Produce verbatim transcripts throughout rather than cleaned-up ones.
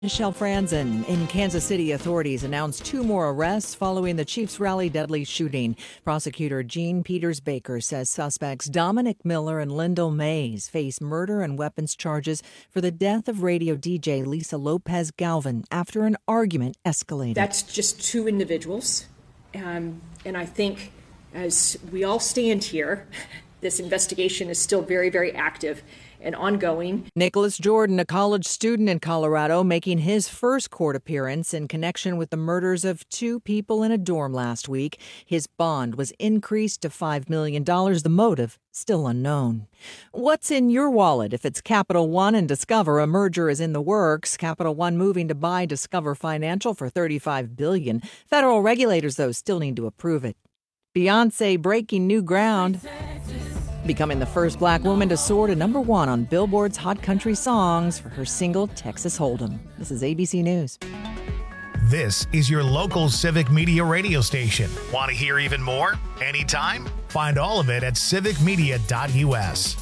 Michelle Franzen. In Kansas City, authorities announced two more arrests following the Chiefs rally deadly shooting. Prosecutor Gene Peters Baker says suspects Dominic Miller and Lyndall Mays face murder and weapons charges for the death of radio D J Lisa Lopez Galvin after an argument escalated. That's just two individuals. Um, and I think as we all stand here, this investigation is still very, very active and ongoing. Nicholas Jordan, a college student in Colorado, making his first court appearance in connection with the murders of two people in a dorm last week. His bond was increased to five million dollars. The motive still unknown. What's in your wallet if it's Capital One and Discover? A merger is in the works. Capital One moving to buy Discover Financial for thirty-five billion dollars. Federal regulators, though, still need to approve it. Beyonce breaking new ground, becoming the first black woman to soar to number one on Billboard's Hot Country Songs for her single Texas Hold'em. This is A B C News. This is your local Civic Media radio station. Want to hear even more? Anytime? Find all of it at civic media dot u s.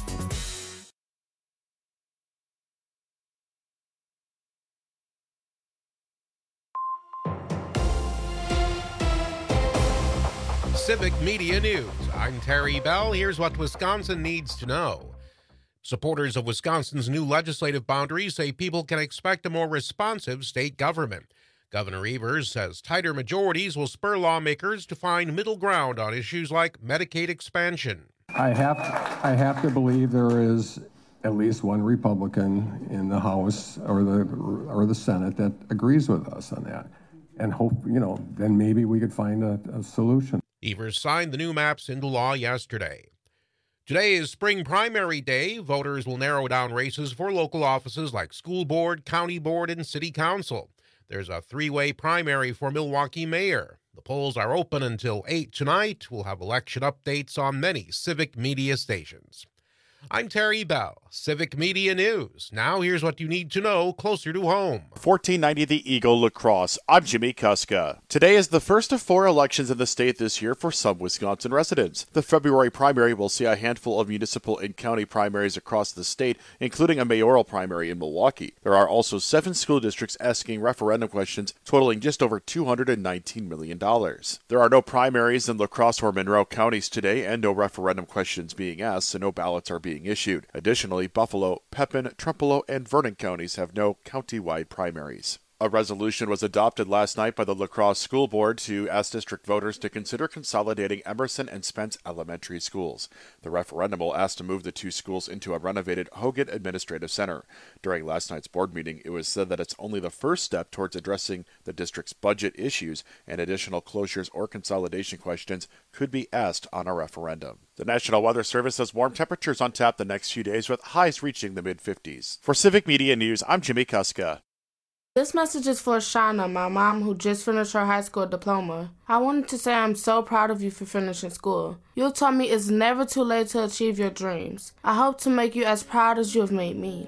Civic Media News. I'm Terry Bell. Here's what Wisconsin needs to know. Supporters of Wisconsin's new legislative boundaries say people can expect a more responsive state government. Governor Evers says tighter majorities will spur lawmakers to find middle ground on issues like Medicaid expansion. I have, I have to believe there is at least one Republican in the House or the or the Senate that agrees with us on that, and hope, you know, then maybe we could find a, a solution. Evers signed the new maps into law yesterday. Today is spring primary day. Voters will narrow down races for local offices like school board, county board, and city council. There's a three-way primary for Milwaukee mayor. The polls are open until eight tonight. We'll have election updates on many Civic Media stations. I'm Terry Bell, Civic Media News. Now here's what you need to know closer to home. fourteen ninety The Eagle Lacrosse. I'm Jimmy Kuska. Today is the first of four elections in the state this year for some Wisconsin residents. The February primary will see a handful of municipal and county primaries across the state, including a mayoral primary in Milwaukee. There are also seven school districts asking referendum questions totaling just over two hundred nineteen million dollars. There are no primaries in La Crosse or Monroe counties today, and no referendum questions being asked, so no ballots are being issued. Additionally, Buffalo, Pepin, Trempealeau, and Vernon counties have no county-wide primaries. A resolution was adopted last night by the La Crosse School Board to ask district voters to consider consolidating Emerson and Spence elementary schools. The referendum will ask to move the two schools into a renovated Hogan Administrative Center. During last night's board meeting, it was said that it's only the first step towards addressing the district's budget issues, and additional closures or consolidation questions could be asked on a referendum. The National Weather Service has warm temperatures on tap the next few days, with highs reaching the mid-fifties. For Civic Media News, I'm Jimmy Kuska. This message is for Shauna, my mom, who just finished her high school diploma. I wanted to say I'm so proud of you for finishing school. You taught me it's never too late to achieve your dreams. I hope to make you as proud as you have made me.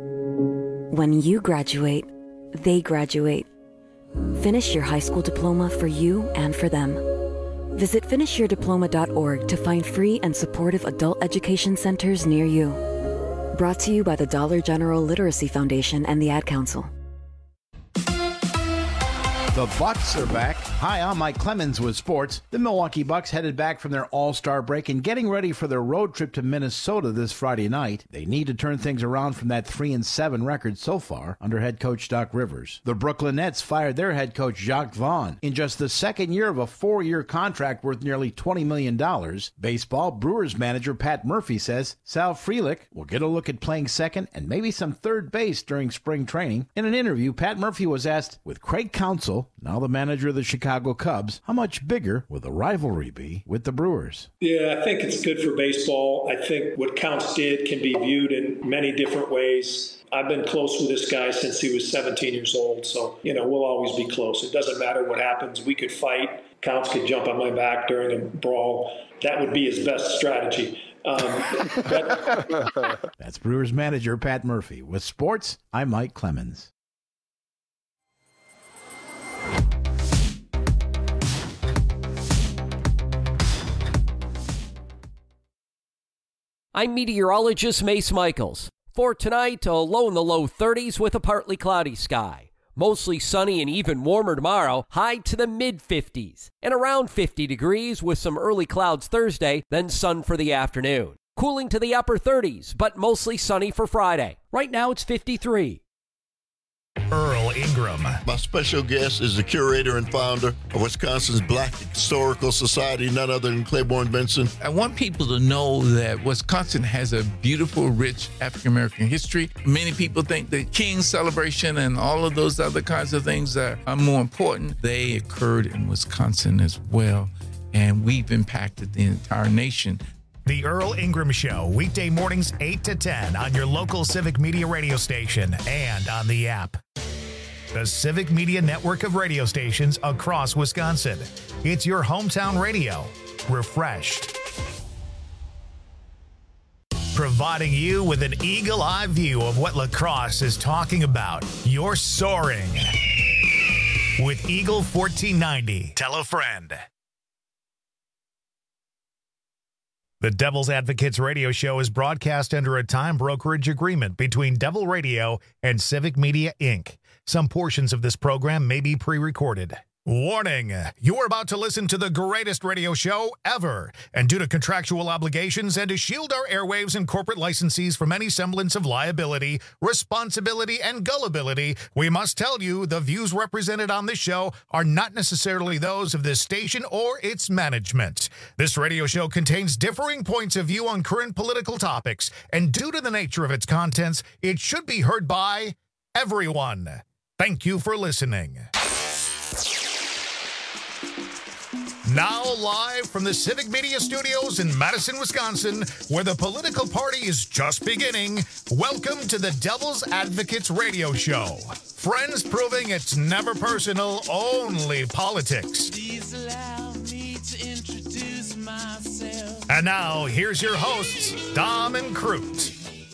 When you graduate, they graduate. Finish your high school diploma for you and for them. Visit finish your diploma dot org to find free and supportive adult education centers near you. Brought to you by the Dollar General Literacy Foundation and the Ad Council. The Bucks are back. Hi, I'm Mike Clemens with sports. The Milwaukee Bucks headed back from their all-star break and getting ready for their road trip to Minnesota this Friday night. They need to turn things around from that three and seven record so far under head coach Doc Rivers. The Brooklyn Nets fired their head coach Jacques Vaughn in just the second year of a four-year contract worth nearly twenty million dollars. Baseball Brewers manager Pat Murphy says Sal Frelick will get a look at playing second and maybe some third base during spring training. In an interview, Pat Murphy was asked, with Craig Counsell, now the manager of the Chicago Cubs, how much bigger will the rivalry be with the Brewers? Yeah, I think it's good for baseball. I think what Counts did can be viewed in many different ways. I've been close with this guy since he was seventeen years old, so, you know, we'll always be close. It doesn't matter what happens. We could fight. Counts could jump on my back during a brawl. That would be his best strategy. Um, but... That's Brewers manager Pat Murphy. With sports, I'm Mike Clemens. I'm meteorologist Mace Michaels. For tonight, a low in the low thirties with a partly cloudy sky. Mostly sunny and even warmer tomorrow, high to the mid fifties. And around fifty degrees with some early clouds Thursday, then sun for the afternoon. Cooling to the upper thirties, but mostly sunny for Friday. Right now it's fifty-three. Earl Ingram. My special guest is the curator and founder of Wisconsin's Black Historical Society, none other than Claiborne Benson. I want people to know that Wisconsin has a beautiful, rich African-American history. Many people think the King's celebration and all of those other kinds of things are, are more important. They occurred in Wisconsin as well, and we've impacted the entire nation. The Earl Ingram Show, weekday mornings eight to ten on your local Civic Media radio station and on the app. The Civic Media network of radio stations across Wisconsin. It's your hometown radio, refreshed. Providing you with an eagle-eye view of what lacrosse is talking about. You're soaring with Eagle fourteen ninety. Tell a friend. The Devil's Advocates radio show is broadcast under a time brokerage agreement between Devil Radio and Civic Media, Incorporated. Some portions of this program may be pre-recorded. Warning, you're about to listen to the greatest radio show ever. And due to contractual obligations and to shield our airwaves and corporate licensees from any semblance of liability, responsibility, and gullibility, we must tell you the views represented on this show are not necessarily those of this station or its management. This radio show contains differing points of view on current political topics, and due to the nature of its contents, it should be heard by everyone. Thank you for listening. Now live from the Civic Media Studios in Madison, Wisconsin, where the political party is just beginning, welcome to the Devil's Advocates radio show. Friends proving it's never personal, only politics. Please allow me to introduce myself. And now, here's your hosts, Dom and Crute.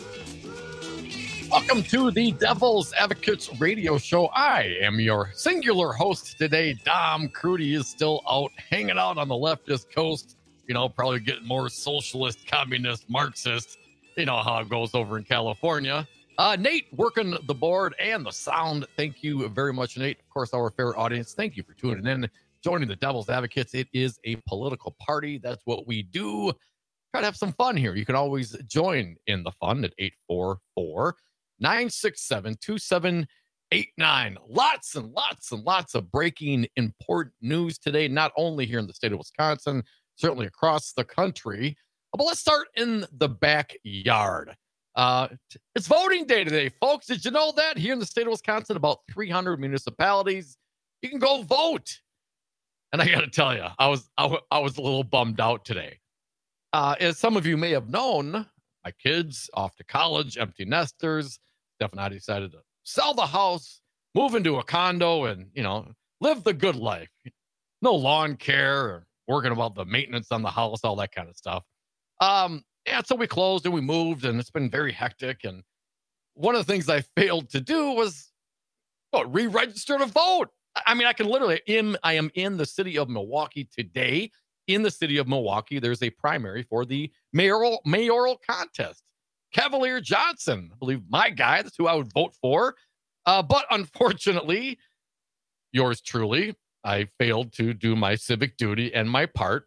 Welcome to the Devil's Advocates radio show. I am your singular host today, Dom. Crudy is still out, hanging out on the leftist coast, you know, probably getting more socialist, communist, Marxist. You know how it goes over in California. Uh, Nate working the board and the sound. Thank you very much, Nate. Of course, our fair audience, thank you for tuning in, joining the Devil's Advocates. It is a political party. That's what we do. Try to have some fun here. You can always join in the fun at eight four four, nine six seven, two seven eight nine. Lots and lots and lots of breaking important news today, not only here in the state of Wisconsin, certainly across the country. But let's start in the backyard. Uh, it's voting day today, folks. Did you know that here in the state of Wisconsin, about three hundred municipalities, you can go vote. And I got to tell you, I was I, w- I was a little bummed out today. Uh, as some of you may have known, my kids off to college, empty nesters. Steph and I decided to sell the house, move into a condo, and, you know, live the good life. No lawn care or working about the maintenance on the house, all that kind of stuff. Um, yeah, so we closed and we moved, and it's been very hectic. And one of the things I failed to do was what, re-register to vote. I mean, I can literally, in, I am in the city of Milwaukee today. In the city of Milwaukee, there's a primary for the mayoral mayoral contest. Cavalier Johnson, I believe my guy, that's who I would vote for. Uh, but unfortunately, yours truly, I failed to do my civic duty and my part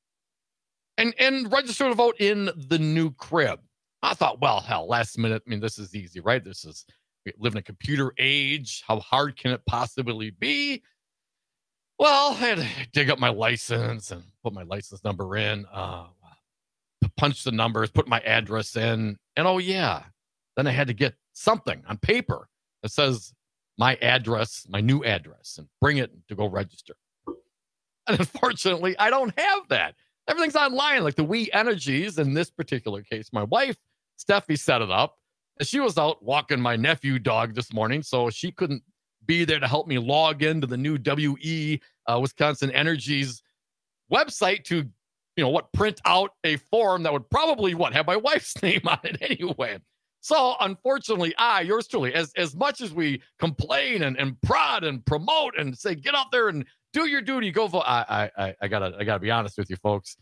and, and register to vote in the new crib. I thought, well, hell, last minute, I mean, this is easy, right? This is, we live in a computer age. How hard can it possibly be? Well, I had to dig up my license and put my license number in, uh, punch the numbers, put my address in, and oh yeah, then I had to get something on paper that says my address, my new address, and bring it to go register. And unfortunately, I don't have that. Everything's online, like the We Energies. In this particular case, my wife, Steffi, set it up, and she was out walking my nephew dog this morning, so she couldn't be there to help me log into the new W E uh, Wisconsin Energy's website to, you know, what, print out a form that would probably, what, have my wife's name on it anyway. So unfortunately, I, yours truly, as, as much as we complain and, and prod and promote and say, get out there and do your duty, go vote. I, I, I gotta, I gotta be honest with you folks.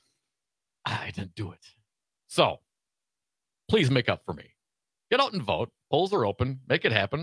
I didn't do it. So please make up for me. Get out and vote. Polls are open. Make it happen.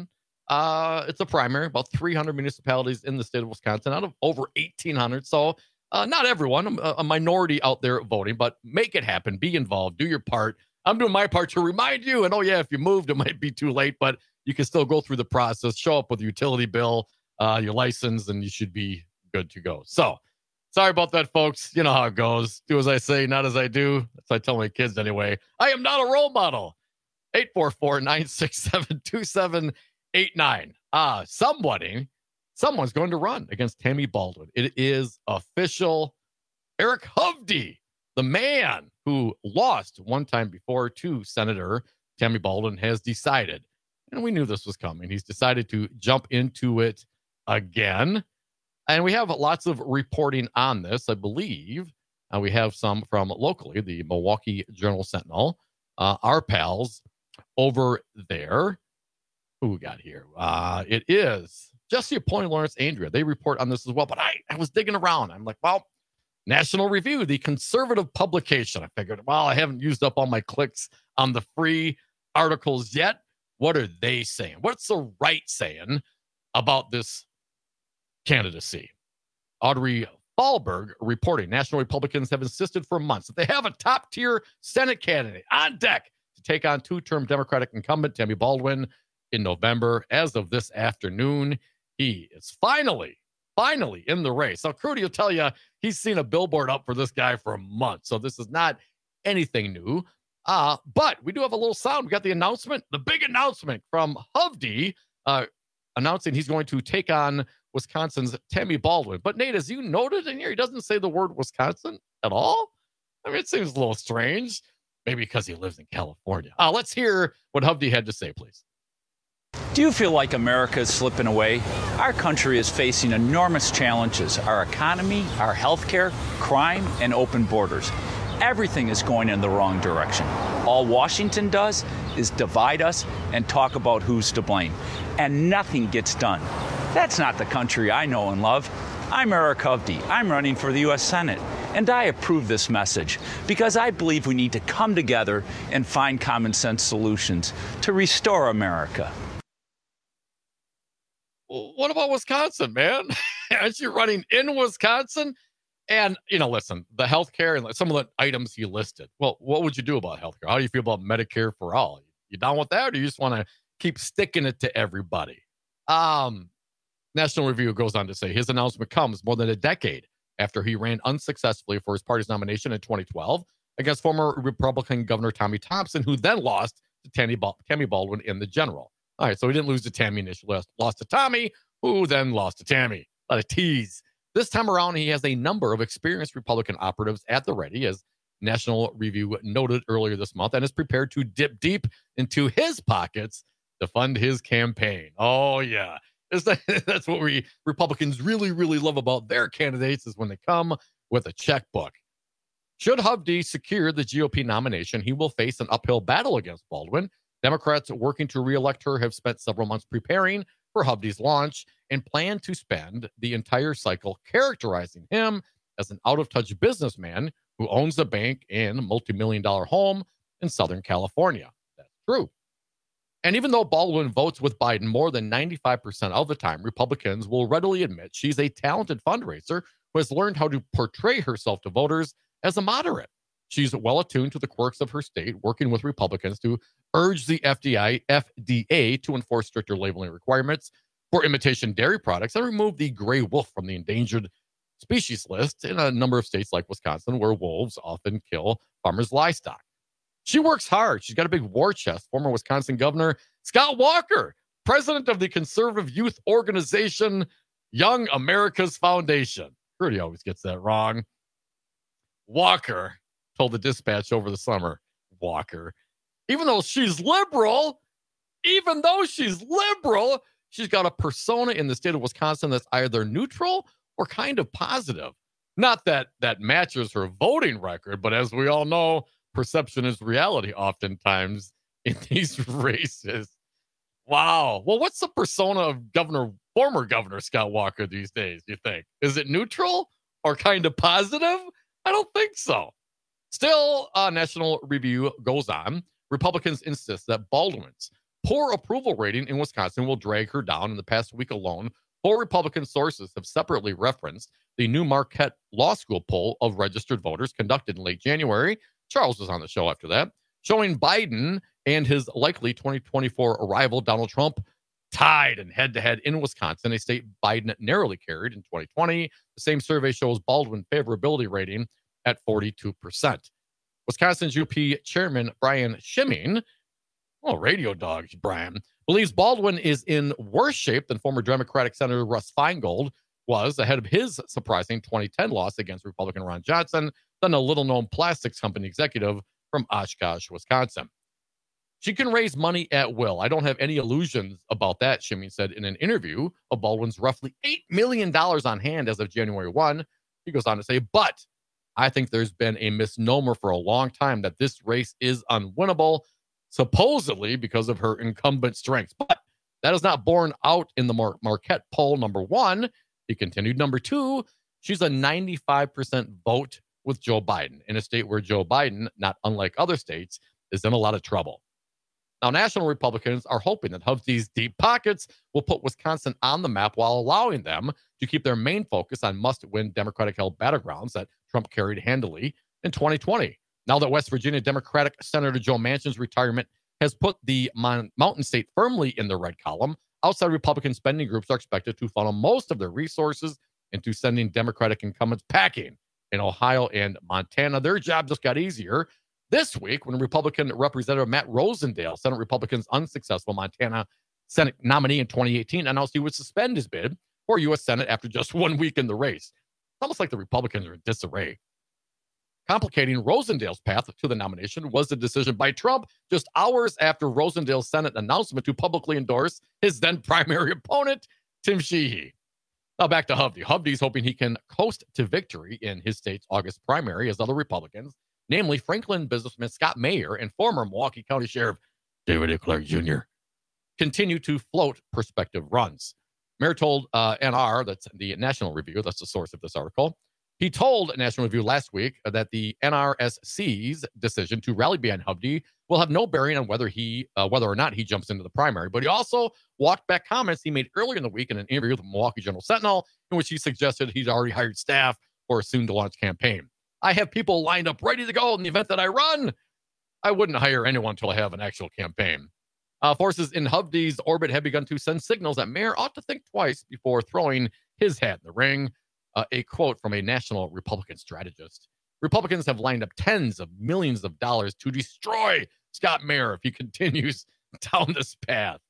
Uh, it's a primary, about three hundred municipalities in the state of Wisconsin out of over eighteen hundred. So uh, not everyone, a, a minority out there voting, but make it happen. Be involved. Do your part. I'm doing my part to remind you. And oh, yeah, if you moved, it might be too late, but you can still go through the process, show up with a utility bill, uh, your license, and you should be good to go. So sorry about that, folks. You know how it goes. Do as I say, not as I do. That's what I tell my kids anyway. I am not a role model. eight four four, nine six seven, two seven eight nine. Ah, somebody, someone's going to run against Tammy Baldwin. It is official. Eric Hovde, the man who lost one time before to Senator Tammy Baldwin, has decided, and we knew this was coming, he's decided to jump into it again. And we have lots of reporting on this, I believe. Uh, we have some from locally, the Milwaukee Journal-Sentinel, uh, our pals over there. Who we got here? Uh, it is Jesse Appointed, Lawrence Andrea. They report on this as well, but I, I was digging around. I'm like, well, National Review, the conservative publication. I figured, well, I haven't used up all my clicks on the free articles yet. What are they saying? What's the right saying about this candidacy? Audrey Fahlberg reporting National Republicans have insisted for months that they have a top-tier Senate candidate on deck to take on two-term Democratic incumbent Tammy Baldwin in November. As of this afternoon, he is finally, finally in the race. Now, Crudy will tell you he's seen a billboard up for this guy for a month, so this is not anything new. Uh, but we do have a little sound. We got the announcement, the big announcement from Hovde, uh, announcing he's going to take on Wisconsin's Tammy Baldwin. But Nate, as you noted in here, he doesn't say the word Wisconsin at all. I mean, it seems a little strange. Maybe because he lives in California. Uh, let's hear what Hovde had to say, please. Do you feel like America is slipping away? Our country is facing enormous challenges. Our economy, our healthcare, crime, and open borders. Everything is going in the wrong direction. All Washington does is divide us and talk about who's to blame. And nothing gets done. That's not the country I know and love. I'm Eric Hovde. I'm running for the U S Senate. And I approve this message because I believe we need to come together and find common sense solutions to restore America. What about Wisconsin, man? Aren't you running in Wisconsin? And, you know, listen, the healthcare and some of the items he listed. Well, what would you do about healthcare? How do you feel about Medicare for all? You down with that, or do you just want to keep sticking it to everybody? Um, National Review goes on to say his announcement comes more than a decade after he ran unsuccessfully for his party's nomination in twenty twelve against former Republican Governor Tommy Thompson, who then lost to Tammy, Bal- Tammy Baldwin in the general. All right, so he didn't lose to Tammy initially, lost to Tommy, who then lost to Tammy. A lot of tease. This time around, he has a number of experienced Republican operatives at the ready, as National Review noted earlier this month, and is prepared to dip deep into his pockets to fund his campaign. Oh, yeah. That, that's what we Republicans really, really love about their candidates, is when they come with a checkbook. Should Hovde secure the G O P nomination, he will face an uphill battle against Baldwin. Democrats working to reelect her have spent several months preparing for Hovde's launch and plan to spend the entire cycle characterizing him as an out-of-touch businessman who owns a bank and a multi-million dollar home in Southern California. That's true. And even though Baldwin votes with Biden more than ninety-five percent of the time, Republicans will readily admit she's a talented fundraiser who has learned how to portray herself to voters as a moderate. She's well attuned to the quirks of her state, working with Republicans to urge the F D A to enforce stricter labeling requirements for imitation dairy products and remove the gray wolf from the endangered species list in a number of states like Wisconsin, where wolves often kill farmers' livestock. She works hard. She's got a big war chest. Former Wisconsin Governor Scott Walker, president of the conservative youth organization Young America's Foundation. Rudy always gets that wrong. Walker told the Dispatch over the summer, Walker, even though she's liberal, even though she's liberal, she's got a persona in the state of Wisconsin that's either neutral or kind of positive. Not that that matches her voting record, but as we all know, perception is reality oftentimes in these races. Wow. Well, what's the persona of Governor, former Governor Scott Walker these days, do you think? Is it neutral or kind of positive? I don't think so. Still, uh, National Review goes on. Republicans insist that Baldwin's poor approval rating in Wisconsin will drag her down. In the past week alone, four Republican sources have separately referenced the new Marquette Law School poll of registered voters conducted in late January. Charles was on the show after that, showing Biden and his likely twenty twenty-four rival Donald Trump tied and head-to-head in Wisconsin, a state Biden narrowly carried in twenty twenty. The same survey shows Baldwin favorability rating at forty-two percent. Wisconsin's U P Chairman Brian Schimming, oh, radio dogs, Brian, believes Baldwin is in worse shape than former Democratic Senator Russ Feingold was ahead of his surprising twenty ten loss against Republican Ron Johnson than a little-known plastics company executive from Oshkosh, Wisconsin. She can raise money at will. I don't have any illusions about that, Schimming said in an interview of Baldwin's roughly eight million dollars on hand as of January first. He goes on to say, but I think there's been a misnomer for a long time that this race is unwinnable, supposedly because of her incumbent strengths. But that is not borne out in the Mar- Marquette poll, number one. He continued, number two, she's a ninety-five percent vote with Joe Biden in a state where Joe Biden, not unlike other states, is in a lot of trouble. Now, national Republicans are hoping that Hovde's deep pockets will put Wisconsin on the map while allowing them to keep their main focus on must-win Democratic-held battlegrounds that Trump carried handily in twenty twenty. Now that West Virginia Democratic Senator Joe Manchin's retirement has put the Mon- Mountain State firmly in the red column, outside Republican spending groups are expected to funnel most of their resources into sending Democratic incumbents packing in Ohio and Montana. Their job just got easier this week when Republican Representative Matt Rosendale, Senate Republicans' unsuccessful Montana Senate nominee in twenty eighteen, announced he would suspend his bid for U S Senate after just one week in the race. It's almost like the Republicans are in disarray. Complicating Rosendale's path to the nomination was the decision by Trump just hours after Rosendale's Senate announcement to publicly endorse his then primary opponent, Tim Sheehy. Now back to Hovde. Hovde's hoping he can coast to victory in his state's August primary as other Republicans, namely Franklin businessman Scott Mayer and former Milwaukee County Sheriff David A. Clark Junior, continue to float prospective runs. Mayer told uh, N R, that's the National Review, that's the source of this article, he told National Review last week that the N R S C's decision to rally behind Hovde will have no bearing on whether he, uh, whether or not he jumps into the primary. But he also walked back comments he made earlier in the week in an interview with the Milwaukee Journal Sentinel, in which he suggested he's already hired staff for a soon-to-launch campaign. I have people lined up ready to go in the event that I run. I wouldn't hire anyone until I have an actual campaign. Uh, forces in Hovde's orbit have begun to send signals that Mayer ought to think twice before throwing his hat in the ring. Uh, a quote from a national Republican strategist. Republicans have lined up tens of millions of dollars to destroy Scott Mayer if he continues down this path.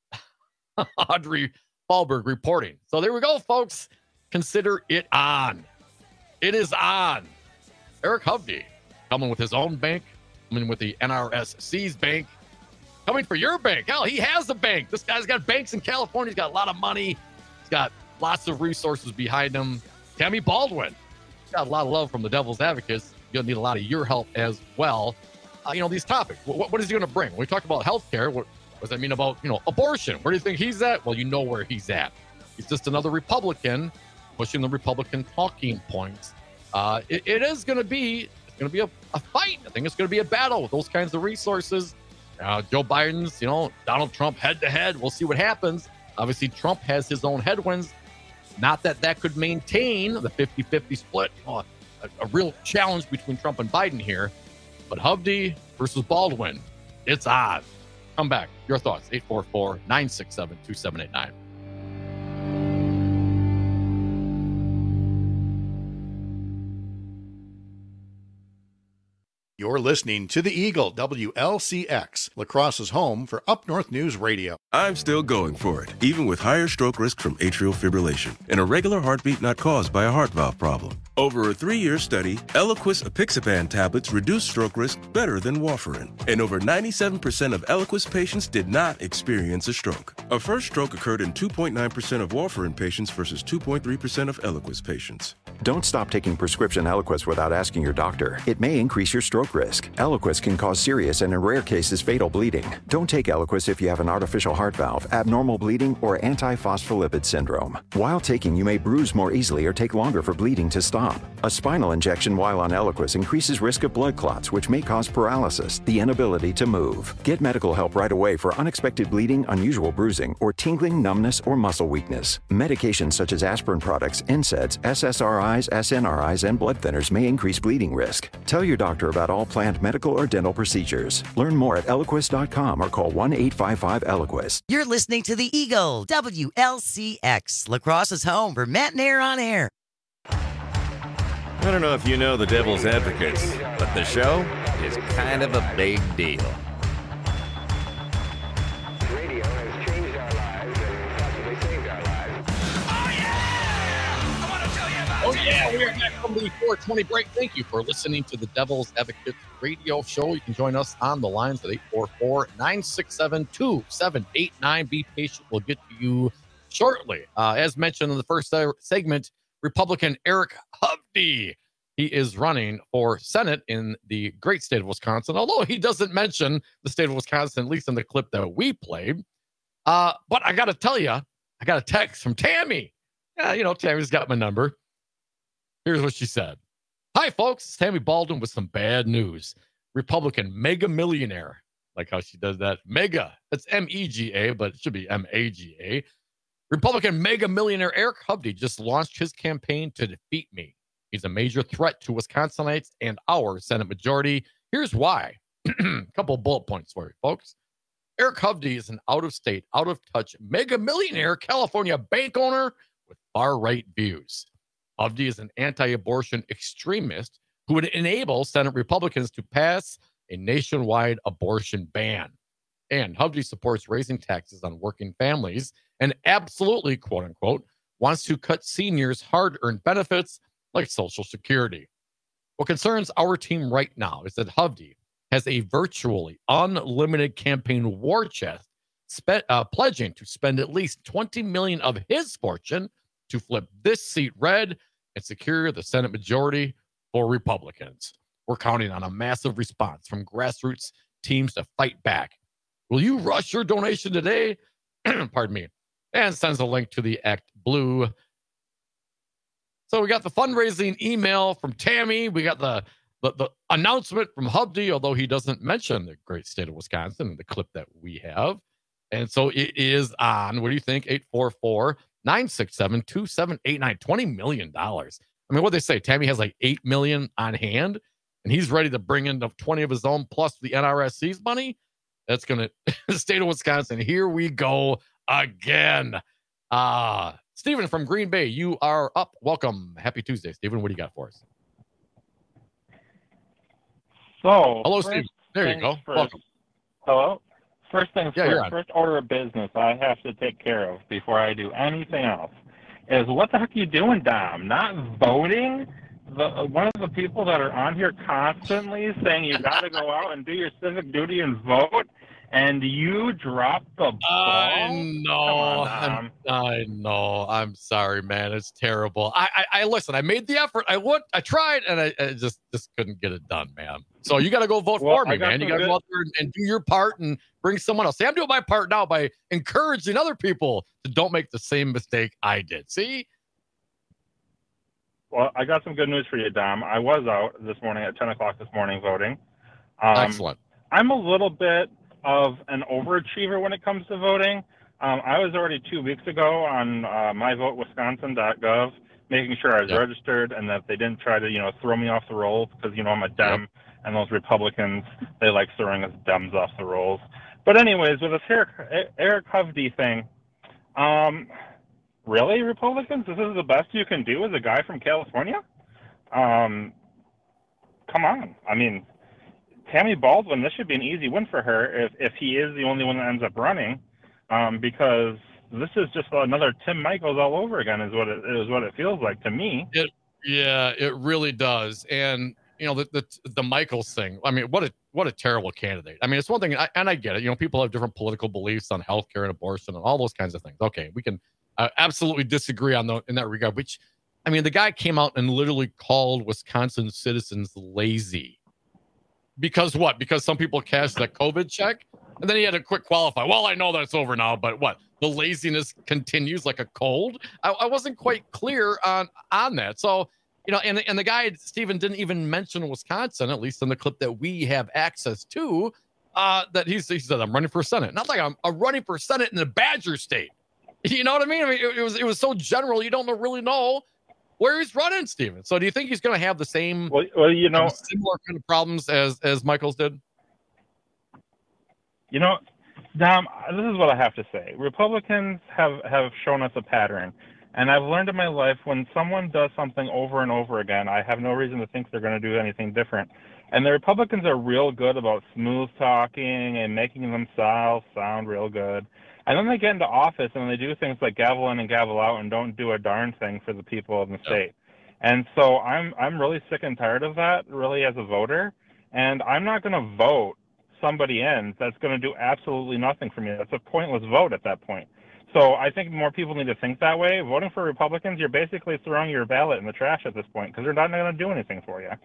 Audrey Fahlberg reporting. So there we go, folks. Consider it on. It is on. Eric Hovde coming with his own bank, coming with the N R S C's bank, coming for your bank. Hell, he has a bank. This guy's got banks in California. He's got a lot of money. He's got lots of resources behind him. Tammy Baldwin got a lot of love from the Devil's Advocates. You're going to need a lot of your help as well. Uh, you know, these topics. What, what is he going to bring? When we talked about healthcare, what, what does that mean about, you know, abortion? Where do you think he's at? Well, you know where he's at. He's just another Republican pushing the Republican talking points. Uh, it, it is going to be it's going to be a, a fight. I think it's going to be a battle with those kinds of resources. Uh, Joe Biden's, you know, Donald Trump head to head. We'll see what happens. Obviously, Trump has his own headwinds. Not that that could maintain the fifty-fifty split. Oh, a, a real challenge between Trump and Biden here. But Hovde versus Baldwin, it's on. Come back. Your thoughts, eight four four, nine six seven, two seven eight nine. You're listening to The Eagle, W L C X, La Crosse's home for Up North News Radio. I'm still going for it, even with higher stroke risk from atrial fibrillation and a regular heartbeat not caused by a heart valve problem. Over a three-year study, Eliquis apixaban tablets reduce stroke risk better than warfarin, and over ninety-seven percent of Eliquis patients did not experience a stroke. A first stroke occurred in two point nine percent of warfarin patients versus two point three percent of Eliquis patients. Don't stop taking prescription Eliquis without asking your doctor. It may increase your stroke risk. risk. Eliquis can cause serious and in rare cases fatal bleeding. Don't take Eliquis if you have an artificial heart valve, abnormal bleeding, or antiphospholipid syndrome. While taking, you may bruise more easily or take longer for bleeding to stop. A spinal injection while on Eliquis increases risk of blood clots, which may cause paralysis, the inability to move. Get medical help right away for unexpected bleeding, unusual bruising, or tingling, numbness, or muscle weakness. Medications such as aspirin products, N SAIDs, S S R Is, S N R Is, and blood thinners may increase bleeding risk. Tell your doctor about all planned medical or dental procedures. Learn more at Eliquis dot com or call one eight five five Eliquis. You're listening to the Eagle, W L C X, La Crosse's home for Matt and Air on Air. I don't know if you know the Devil's Advocates, but the show is kind of a big deal. Oh, yeah, we are back from the four twenty break. Thank you for listening to the Devil's Advocates radio show. You can join us on the lines at eight four four, nine six seven, two seven eight nine. Be patient. We'll get to you shortly. Uh, as mentioned in the first segment, Republican Eric Hovde. He is running for Senate in the great state of Wisconsin, although he doesn't mention the state of Wisconsin, at least in the clip that we played. Uh, but I got to tell you, I got a text from Tammy. Yeah, you know, Tammy's got my number. Here's what she said. Hi, folks. It's Tammy Baldwin with some bad news. Republican mega millionaire. Like how she does that. Mega. That's M E G A, but it should be M A G A. Republican mega millionaire Eric Hovde just launched his campaign to defeat me. He's a major threat to Wisconsinites and our Senate majority. Here's why. A couple bullet points for you, folks. Eric Hovde is an out-of-state, out-of-touch mega millionaire California bank owner with far-right views. Hovde is an anti-abortion extremist who would enable Senate Republicans to pass a nationwide abortion ban. And Hovde supports raising taxes on working families and absolutely, quote unquote, wants to cut seniors' hard-earned benefits like Social Security. What concerns our team right now is that Hovde has a virtually unlimited campaign war chest, spe- uh, pledging to spend at least twenty million dollars of his fortune to flip this seat red and secure the Senate majority for Republicans. We're counting on a massive response from grassroots teams to fight back. Will you rush your donation today? Pardon me. And sends a link to the Act Blue. So we got the fundraising email from Tammy. We got the, the, the announcement from Hovde, although he doesn't mention the great state of Wisconsin in the clip that we have. And so it is on, what do you think? eight four four, nine six seven, two seven eight nine. twenty million dollars. I mean, what they say, Tammy has like eight million dollars on hand, and he's ready to bring in the twenty of his own plus the N R S C's money. That's going to, the state of Wisconsin, here we go again. Uh, Stephen from Green Bay, you are up. Welcome. Happy Tuesday, Stephen. What do you got for us? So, hello, Stephen. There you go. First. Welcome. Hello? First things yeah, first, first order of business I have to take care of before I do anything else is what the heck are you doing, Dom? Not voting? The, one of the people that are on here constantly saying you got to go out and do your civic duty and vote, and you drop the ball? I know. On, I'm, I know. I'm sorry, man. It's terrible. I, I, I listen. I made the effort. I would. I tried, and I, I just just couldn't get it done, man. So you got to go vote well, for me, man. You got to go out there and, and do your part and bring someone else. See, I'm doing my part now by encouraging other people to don't make the same mistake I did. See? Well, I got some good news for you, Dom. I was out this morning at ten o'clock this morning voting. Um, Excellent. I'm a little bit of an overachiever when it comes to voting. Um, I was already two weeks ago on uh, my vote wisconsin dot gov, making sure I was yep. registered and that they didn't try to, you know, throw me off the rolls because, you know, I'm a Dem, yep. and those Republicans, they like throwing us Dems off the rolls. But anyways, with this Eric, Eric Hovde thing, um, really, Republicans? This is the best you can do as a guy from California? Um, come on. I mean, Tammy Baldwin, this should be an easy win for her if, if he is the only one that ends up running, um, because this is just another Tim Michels all over again is what it is what it feels like to me. It, yeah, it really does. And, you know, the, the the Michels thing, I mean, what a what a terrible candidate. I mean, it's one thing, I, and I get it. You know, people have different political beliefs on healthcare and abortion and all those kinds of things. Okay, we can uh, absolutely disagree on the, in that regard, which, I mean, the guy came out and literally called Wisconsin citizens lazy. Because what? Because some people cashed that COVID check, and then he had to quick qualify. Well, I know that's over now, but what? The laziness continues like a cold? I, I wasn't quite clear on, on that. So, you know, and, and the guy, Stephen, didn't even mention Wisconsin, at least in the clip that we have access to, uh, that he's, he said, I'm running for Senate. Not like I'm, I'm running for Senate in the Badger State. You know what I mean? I mean, it, it was it was so general, you don't really know where he's running, Stephen. So do you think he's going to have the same, well, well you know, similar kind of problems as, as Michaels did? You know, Dom, this is what I have to say. Republicans have, have shown us a pattern. And I've learned in my life when someone does something over and over again, I have no reason to think they're going to do anything different. And the Republicans are real good about smooth talking and making themselves sound real good. And then they get into office and they do things like gavel in and gavel out and don't do a darn thing for the people of the state. And so I'm I'm really sick and tired of that, really, as a voter. And I'm not going to vote somebody in that's going to do absolutely nothing for me. That's a pointless vote at that point. So I think more people need to think that way. Voting for Republicans, you're basically throwing your ballot in the trash at this point because they're not going to do anything for you.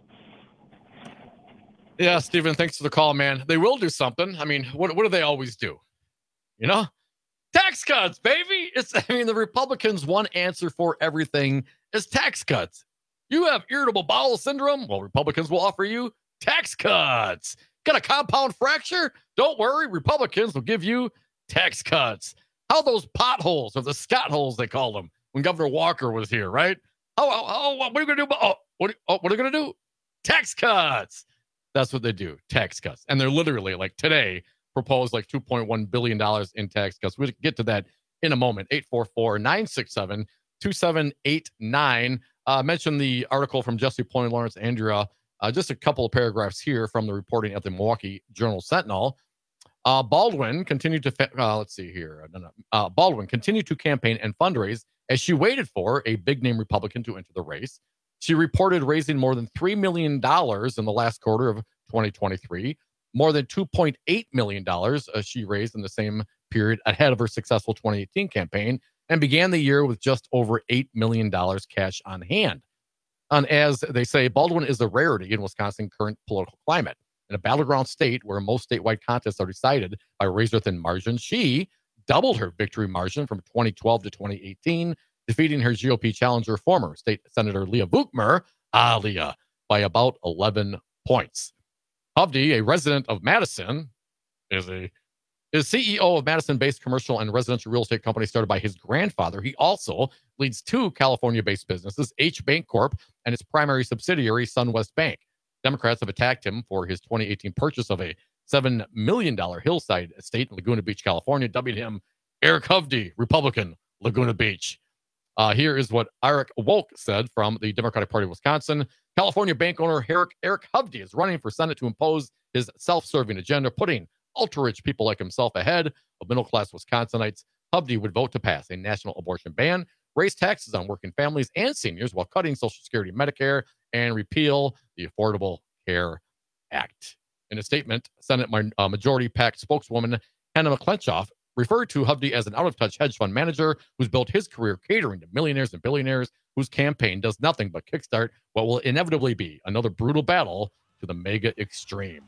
Yeah, Stephen, thanks for the call, man. They will do something. I mean, what what do they always do? You know? Tax cuts, baby. It's I mean, the Republicans' one answer for everything is tax cuts. You have irritable bowel syndrome? Well, Republicans will offer you tax cuts. Got a compound fracture? Don't worry, Republicans will give you tax cuts. How those potholes, or the Scott holes they called them when Governor Walker was here, right? Oh, oh, oh what are you going to do? Oh, what, oh, what are you going to do? Tax cuts. That's what they do, tax cuts. And they're literally, like today, proposed like two point one billion dollars in tax cuts. We'll get to that in a moment. eight four four, nine six seven, two seven eight nine. Uh, mentioned the article from Jesse Ploy and Lawrence Andrea. Uh, just a couple of paragraphs here from the reporting at the Milwaukee Journal-Sentinel. Uh, Baldwin continued to, fa- uh, let's see here. No, no. Uh, Baldwin continued to campaign and fundraise as she waited for a big-name Republican to enter the race. She reported raising more than three million dollars in the last quarter of twenty twenty-three. More than two point eight million dollars uh, she raised in the same period ahead of her successful twenty eighteen campaign, and began the year with just over eight million dollars cash on hand. And as they say, Baldwin is a rarity in Wisconsin's current political climate. In a battleground state where most statewide contests are decided by razor-thin margins, she doubled her victory margin from twenty twelve to twenty eighteen, defeating her G O P challenger, former State Senator Leah Vukmir, ah, Leah, by about eleven points. Hovde, a resident of Madison, is a is C E O of Madison-based commercial and residential real estate company started by his grandfather. He also leads two California-based businesses, H Bank Corp and its primary subsidiary, SunWest Bank. Democrats have attacked him for his twenty eighteen purchase of a seven million dollars hillside estate in Laguna Beach, California, dubbing him Eric Hovde, Republican, Laguna Beach. Uh, here is what Eric Wolk said from the Democratic Party of Wisconsin. California bank owner Eric, Eric Hovde is running for Senate to impose his self-serving agenda, putting ultra-rich people like himself ahead of middle-class Wisconsinites. Hovde would vote to pass a national abortion ban, raise taxes on working families and seniors while cutting Social Security and Medicare, and repeal the Affordable Care Act. In a statement, Senate uh, Majority PAC spokeswoman Hannah McClenchoff referred to Hovde as an out-of-touch hedge fund manager who's built his career catering to millionaires and billionaires, whose campaign does nothing but kickstart what will inevitably be another brutal battle to the mega extreme.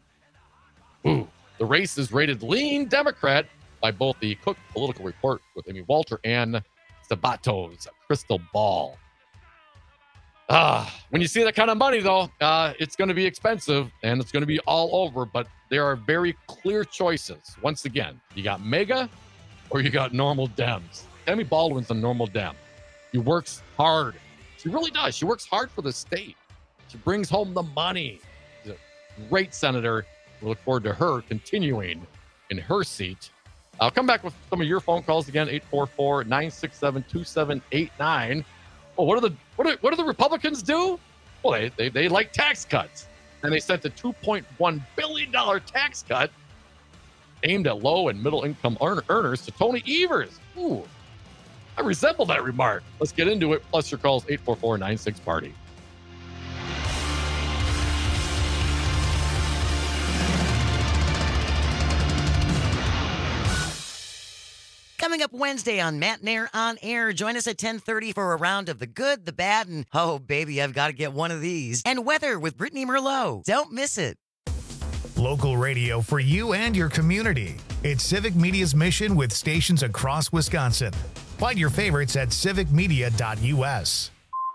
Ooh, the race is rated lean Democrat by both the Cook Political Report with Amy Walter and Sabato's Crystal Ball. Ah, when you see that kind of money, though, uh, it's going to be expensive and it's going to be all over. But there are very clear choices. Once again, you got mega or you got normal Dems. Tammy Baldwin's a normal Dem. She works hard. She really does. She works hard for the state. She brings home the money. She's a great senator. We look forward to her continuing in her seat. I'll come back with some of your phone calls again, eight four four, nine six seven, two seven eight nine. Well, what are the what do, what do the Republicans do? Well, they, they they like tax cuts, and they sent a two point one billion dollars tax cut aimed at low and middle income earn, earners to Tony Evers. Ooh, I resemble that remark. Let's get into it. Plus your calls, eight four four, nine six party. Coming up Wednesday on Matt Nair on Air. Join us at ten thirty for a round of the good, the bad, and oh, baby, I've got to get one of these. And weather with Brittany Merlot. Don't miss it. Local radio for you and your community. It's Civic Media's mission with stations across Wisconsin. Find your favorites at civic media dot u s.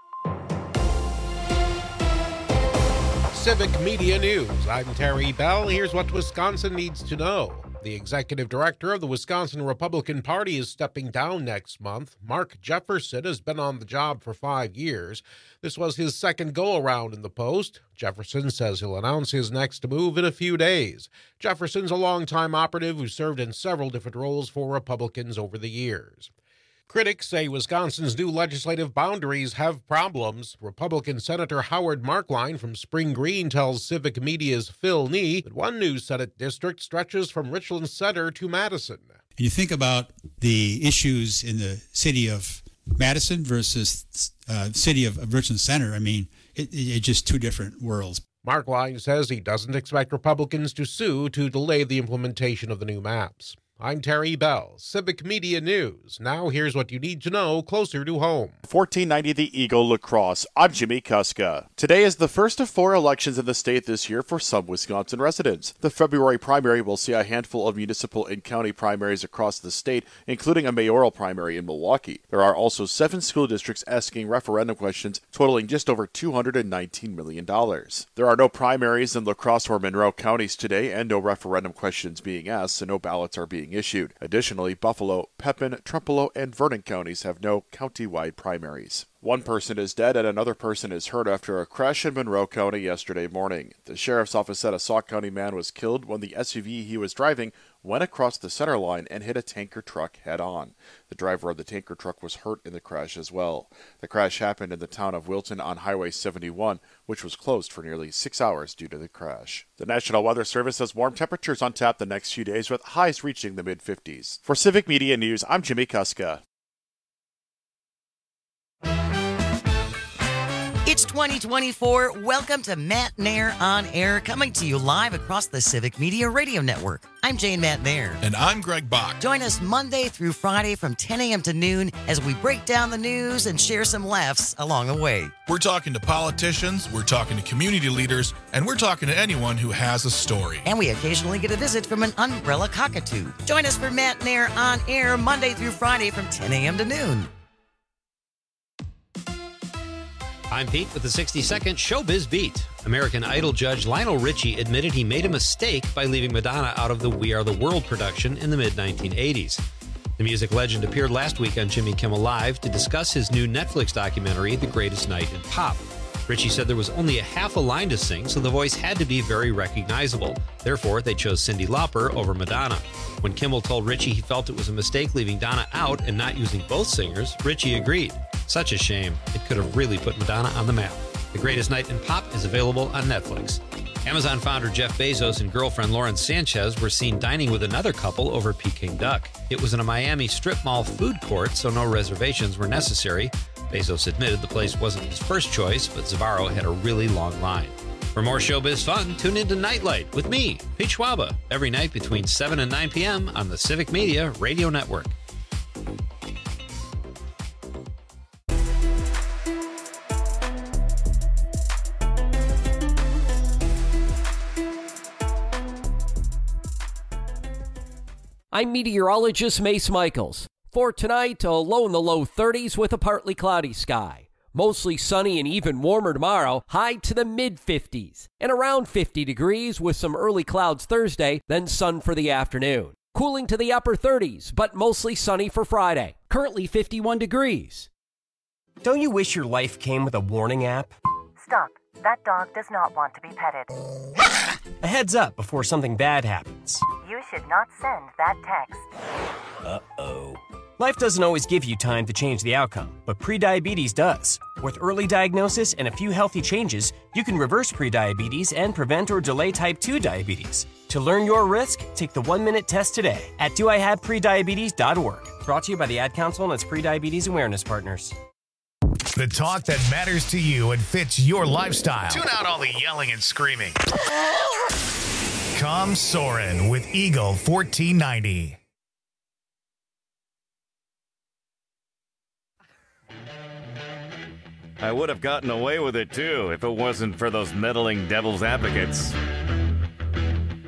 Civic Media News. I'm Terry Bell. Here's what Wisconsin needs to know. The executive director of the Wisconsin Republican Party is stepping down next month. Mark Jefferson has been on the job for five years. This was his second go-around in the post. Jefferson says he'll announce his next move in a few days. Jefferson's a longtime operative who served in several different roles for Republicans over the years. Critics say Wisconsin's new legislative boundaries have problems. Republican Senator Howard Markline from Spring Green tells Civic Media's Phil Nee that one new Senate district stretches from Richland Center to Madison. And you think about the issues in the city of Madison versus uh, city of, of Richland Center. I mean, it, it's just two different worlds. Markline says he doesn't expect Republicans to sue to delay the implementation of the new maps. I'm Terry Bell, Civic Media News. Now here's what you need to know closer to home. fourteen ninety The Eagle Lacrosse. I'm Jimmy Kuska. Today is the first of four elections in the state this year for some Wisconsin residents. The February primary will see a handful of municipal and county primaries across the state, including a mayoral primary in Milwaukee. There are also seven school districts asking referendum questions totaling just over two hundred nineteen million dollars. There are no primaries in La Crosse or Monroe counties today, and no referendum questions being asked, so no ballots are being issued. Additionally, Buffalo, Pepin, Trempealeau, and Vernon counties have no county-wide primaries. One person is dead and another person is hurt after a crash in Monroe County yesterday morning. The sheriff's office said a Sauk County man was killed when the S U V he was driving went across the center line and hit a tanker truck head-on. The driver of the tanker truck was hurt in the crash as well. The crash happened in the town of Wilton on Highway seventy-one, which was closed for nearly six hours due to the crash. The National Weather Service has warm temperatures on tap the next few days, with highs reaching the mid-fifties. For Civic Media News, I'm Jimmy Kuska. It's twenty twenty-four. Welcome to Matt Nair on Air, coming to you live across the Civic Media Radio Network. I'm Jane Matt Nair. And I'm Greg Bach. Join us Monday through Friday from ten a.m. to noon as we break down the news and share some laughs along the way. We're talking to politicians, we're talking to community leaders, and we're talking to anyone who has a story. And we occasionally get a visit from an umbrella cockatoo. Join us for Matt Nair on Air Monday through Friday from ten a.m. to noon. I'm Pete with the sixty second Showbiz Beat. American Idol judge Lionel Richie admitted he made a mistake by leaving Madonna out of the We Are the World production in the mid nineteen eighties. The music legend appeared last week on Jimmy Kimmel Live to discuss his new Netflix documentary, The Greatest Night in Pop. Richie said there was only a half a line to sing, so the voice had to be very recognizable. Therefore, they chose Cyndi Lauper over Madonna. When Kimmel told Richie he felt it was a mistake leaving Donna out and not using both singers, Richie agreed. Such a shame. It could have really put Madonna on the map. The Greatest Night in Pop is available on Netflix. Amazon founder Jeff Bezos and girlfriend Lauren Sanchez were seen dining with another couple over Peking duck. It was in a Miami strip mall food court, so no reservations were necessary. Bezos admitted the place wasn't his first choice, but Sbarro had a really long line. For more showbiz fun, tune into Nightlight with me, Pete Schwaba, every night between seven and nine p.m. on the Civic Media Radio Network. I'm meteorologist Mace Michaels. For tonight, a low in the low thirties with a partly cloudy sky. Mostly sunny and even warmer tomorrow, high to the mid-fifties. And around fifty degrees with some early clouds Thursday, then sun for the afternoon. Cooling to the upper thirties, but mostly sunny for Friday. Currently fifty-one degrees. Don't you wish your life came with a warning app? Stop. That dog does not want to be petted. A heads up before something bad happens. You should not send that text. Uh-oh. Life doesn't always give you time to change the outcome, but prediabetes does. With early diagnosis and a few healthy changes, you can reverse prediabetes and prevent or delay type two diabetes. To learn your risk, take the one-minute test today at do I have prediabetes dot org. Brought to you by the Ad Council and its Prediabetes Awareness Partners. The talk that matters to you and fits your lifestyle. Tune out all the yelling and screaming. Come Soarin' with Eagle fourteen ninety. I would have gotten away with it, too, if it wasn't for those meddling devil's advocates.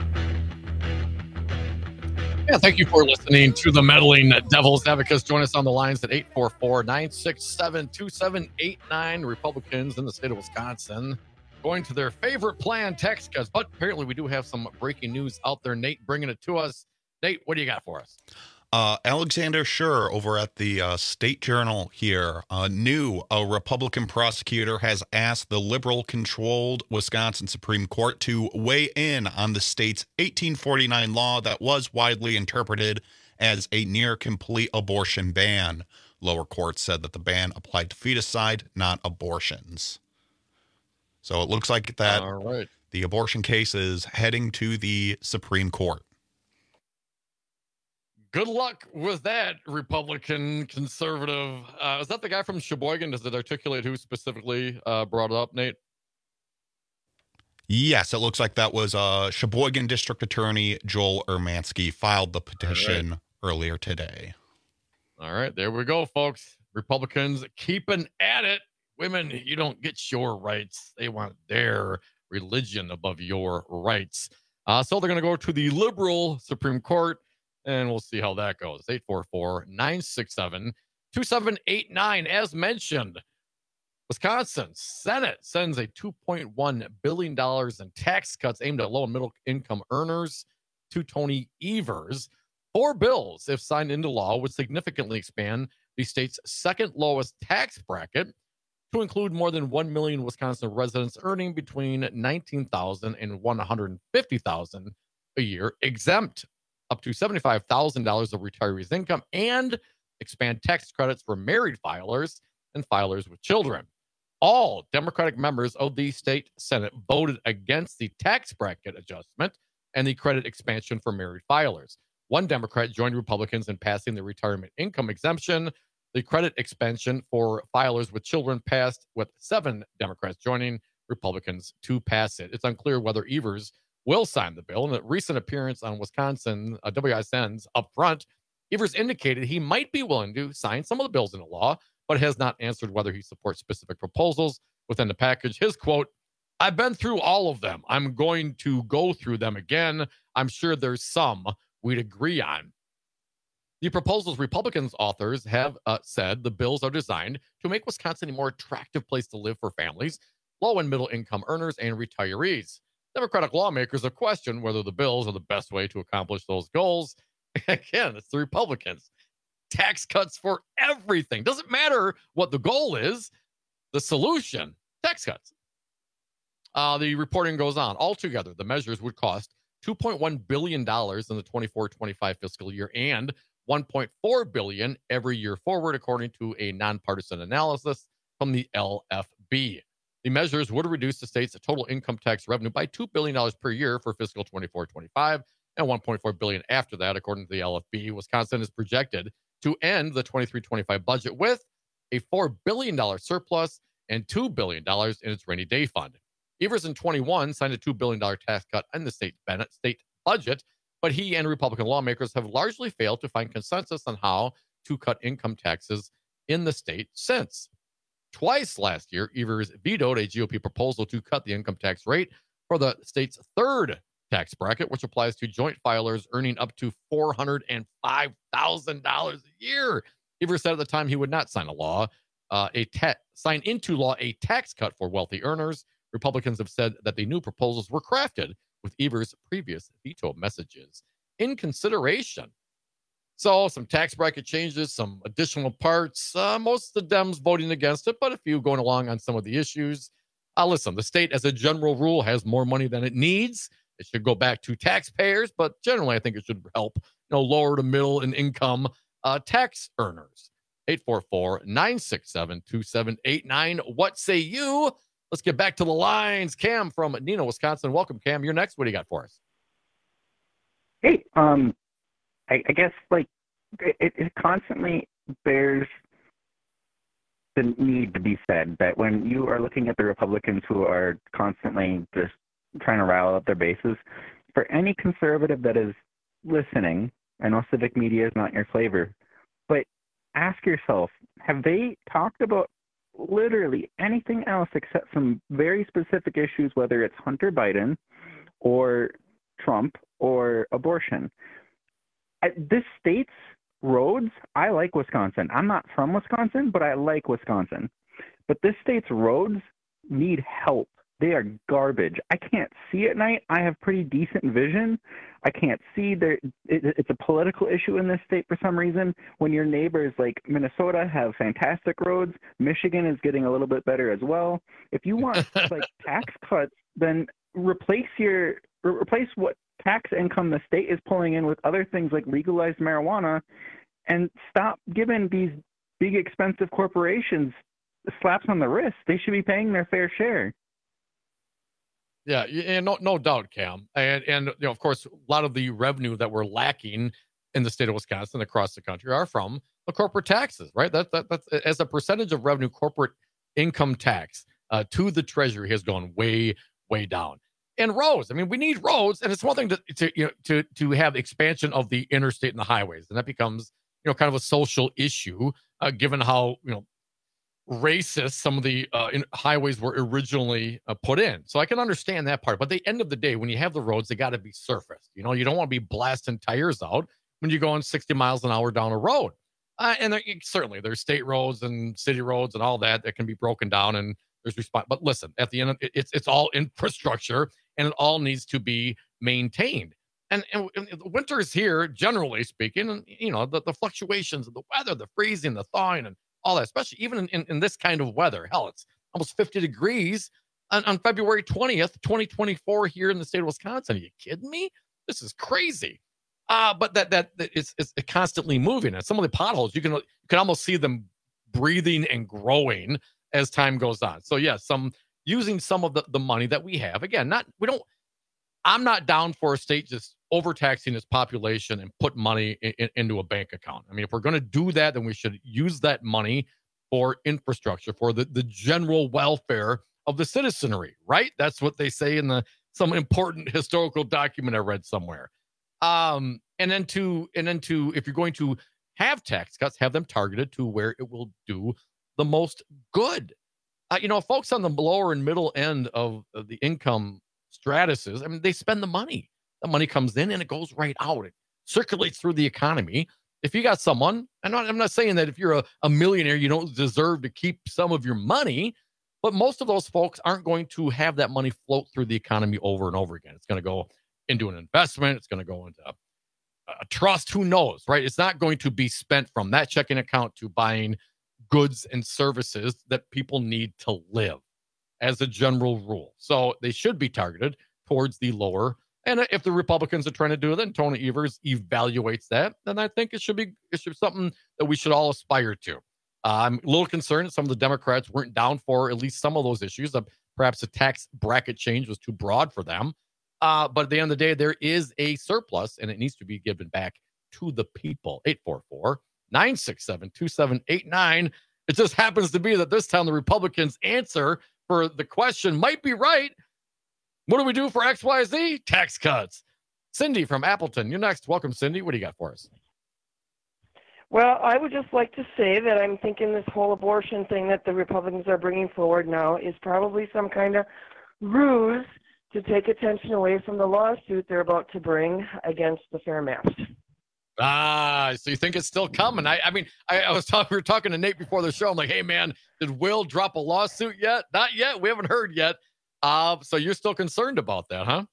Yeah, thank you for listening to the Meddling Devil's Advocates. Join us on the lines at eight four four, nine six seven, two seven eight nine. Republicans in the state of Wisconsin going to their favorite plan, tax cuts. But apparently we do have some breaking news out there. Nate bringing it to us. Nate, what do you got for us? Uh, Alexander Schur over at the uh, State Journal here uh, knew a Republican prosecutor has asked the liberal-controlled Wisconsin Supreme Court to weigh in on the state's eighteen forty-nine law that was widely interpreted as a near-complete abortion ban. Lower courts said that the ban applied to feticide, not abortions. So it looks like that All right. the abortion case is heading to the Supreme Court. Good luck with that, Republican conservative. Uh, is that the guy from Sheboygan? Does it articulate who specifically uh, brought it up, Nate? Yes, it looks like that was uh, Sheboygan District Attorney Joel Ermansky filed the petition right. earlier today. All right, there we go, folks. Republicans keeping at it. Women, you don't get your rights. They want their religion above your rights. Uh, so they're going to go to the liberal Supreme Court. And we'll see how that goes. eight four four, nine six seven, two seven eight nine. As mentioned, Wisconsin Senate sends a two point one billion dollars in tax cuts aimed at low and middle income earners to Tony Evers. Four bills, if signed into law, would significantly expand the state's second lowest tax bracket to include more than one million Wisconsin residents earning between nineteen thousand dollars and one hundred fifty thousand dollars a year exempt up to seventy-five thousand dollars of retirees' income, and expand tax credits for married filers and filers with children. All Democratic members of the state Senate voted against the tax bracket adjustment and the credit expansion for married filers. One Democrat joined Republicans in passing the retirement income exemption. The credit expansion for filers with children passed, with seven Democrats joining Republicans to pass it. It's unclear whether Evers will sign the bill. In a recent appearance on Wisconsin uh, W I S N's Upfront, Evers indicated he might be willing to sign some of the bills into law, but has not answered whether he supports specific proposals within the package. His quote, "I've been through all of them. I'm going to go through them again. I'm sure there's some we'd agree on." The proposals Republicans authors have uh, said the bills are designed to make Wisconsin a more attractive place to live for families, low and middle income earners, and retirees. Democratic lawmakers have questioned whether the bills are the best way to accomplish those goals. Again, it's the Republicans. Tax cuts for everything. Doesn't matter what the goal is. The solution, tax cuts. Uh, the reporting goes on. Altogether, the measures would cost two point one billion dollars in the twenty-four twenty-five fiscal year and one point four billion dollars every year forward, according to a nonpartisan analysis from the L F B. The measures would reduce the state's total income tax revenue by two billion dollars per year for fiscal twenty-four twenty-five and one point four billion dollars after that, according to the L F B. Wisconsin is projected to end the twenty-three twenty-five budget with a four billion dollars surplus and two billion dollars in its rainy day fund. Evers in twenty-one signed a two billion dollars tax cut in the state Bennett state budget, but he and Republican lawmakers have largely failed to find consensus on how to cut income taxes in the state since. Twice last year, Evers vetoed a G O P proposal to cut the income tax rate for the state's third tax bracket, which applies to joint filers earning up to four hundred five thousand dollars a year. Evers said at the time he would not sign a law, uh, a ta- sign into law a tax cut for wealthy earners. Republicans have said that the new proposals were crafted with Evers' previous veto messages in consideration. So some tax bracket changes, some additional parts. Uh, most of the Dems voting against it, but a few going along on some of the issues. Uh, listen, the state, as a general rule, has more money than it needs. It should go back to taxpayers, but generally, I think it should help, you know, lower to middle and income uh, tax earners. eight four four, nine six seven, two seven eight nine. What say you? Let's get back to the lines. Cam from Neenah, Wisconsin. Welcome, Cam. You're next. What do you got for us? Hey, um, I, I guess, like, it, it constantly bears the need to be said that when you are looking at the Republicans who are constantly just trying to rile up their bases, for any conservative that is listening, I know civic media is not your flavor, but ask yourself, have they talked about literally anything else except some very specific issues, whether it's Hunter Biden or Trump or abortion? I, this state's roads, I like Wisconsin. I'm not from Wisconsin, but I like Wisconsin. But this state's roads need help. They are garbage. I can't see at night. I have pretty decent vision. I can't see. There, it, it's a political issue in this state for some reason. When your neighbors like Minnesota have fantastic roads, Michigan is getting a little bit better as well. If you want like tax cuts, then replace your replace what tax income the state is pulling in with other things like legalized marijuana, and stop giving these big expensive corporations slaps on the wrist. They should be paying their fair share. Yeah, and no, no doubt, Cam, and and you know, of course, a lot of the revenue that we're lacking in the state of Wisconsin across the country are from the corporate taxes, right? That that that's as a percentage of revenue, corporate income tax uh, to the Treasury has gone way way down. And roads, I mean, we need roads, and it's one thing to to you know to to have expansion of the interstate and the highways, and that becomes you know kind of a social issue, uh, given how you know. racist some of the uh, in highways were originally uh, put in. So I can understand that part. But at the end of the day, when you have the roads, they got to be surfaced. You know, you don't want to be blasting tires out when you're going sixty miles an hour down a road. Uh, and there, certainly there's state roads and city roads and all that that can be broken down and there's response. But listen, at the end, of it, it's it's all infrastructure and it all needs to be maintained. And, and, and the winter is here, generally speaking, and you know the, the fluctuations of the weather, the freezing, the thawing, and all that, especially even in, in, in this kind of weather. Hell, it's almost fifty degrees on, on February twentieth, twenty twenty-four here in the state of Wisconsin. Are you kidding me? This is crazy. Uh, but that that, that it's, it's constantly moving. And some of the potholes, you can you can almost see them breathing and growing as time goes on. So yeah, some using some of the, the money that we have. Again, not we don't I'm not down for a state just overtaxing its population and put money in, in, into a bank account. I mean, if we're going to do that, then we should use that money for infrastructure, for the, the general welfare of the citizenry, right? That's what they say in the some important historical document I read somewhere. Um, and then to and then to if you're going to have tax cuts, have them targeted to where it will do the most good. Uh, you know, folks on the lower and middle end of, of the income stratuses, I mean, they spend the money. The money comes in and it goes right out. It circulates through the economy. If you got someone, I'm not, I'm not saying that if you're a, a millionaire, you don't deserve to keep some of your money, but most of those folks aren't going to have that money float through the economy over and over again. It's going to go into an investment. It's going to go into a, a trust. Who knows, right? It's not going to be spent from that checking account to buying goods and services that people need to live as a general rule. So they should be targeted towards the lower. And if the Republicans are trying to do it, then Tony Evers evaluates that, then I think it should be it should be something that we should all aspire to. Uh, I'm a little concerned that some of the Democrats weren't down for at least some of those issues. Uh, perhaps the tax bracket change was too broad for them. Uh, but at the end of the day, there is a surplus, and it needs to be given back to the people. eight four four, nine six seven, two seven eight nine. It just happens to be that this time the Republicans' answer for the question might be right. What do we do for X Y Z? Tax cuts. Cindy from Appleton, you're next. Welcome, Cindy. What do you got for us? Well, I would just like to say that I'm thinking this whole abortion thing that the Republicans are bringing forward now is probably some kind of ruse to take attention away from the lawsuit they're about to bring against the fair maps. Ah, so you think it's still coming? I, I mean, I, I was talking. We were talking to Nate before the show. I'm like, hey, man, did Will drop a lawsuit yet? Not yet. We haven't heard yet. Uh, so you're still concerned about that, huh?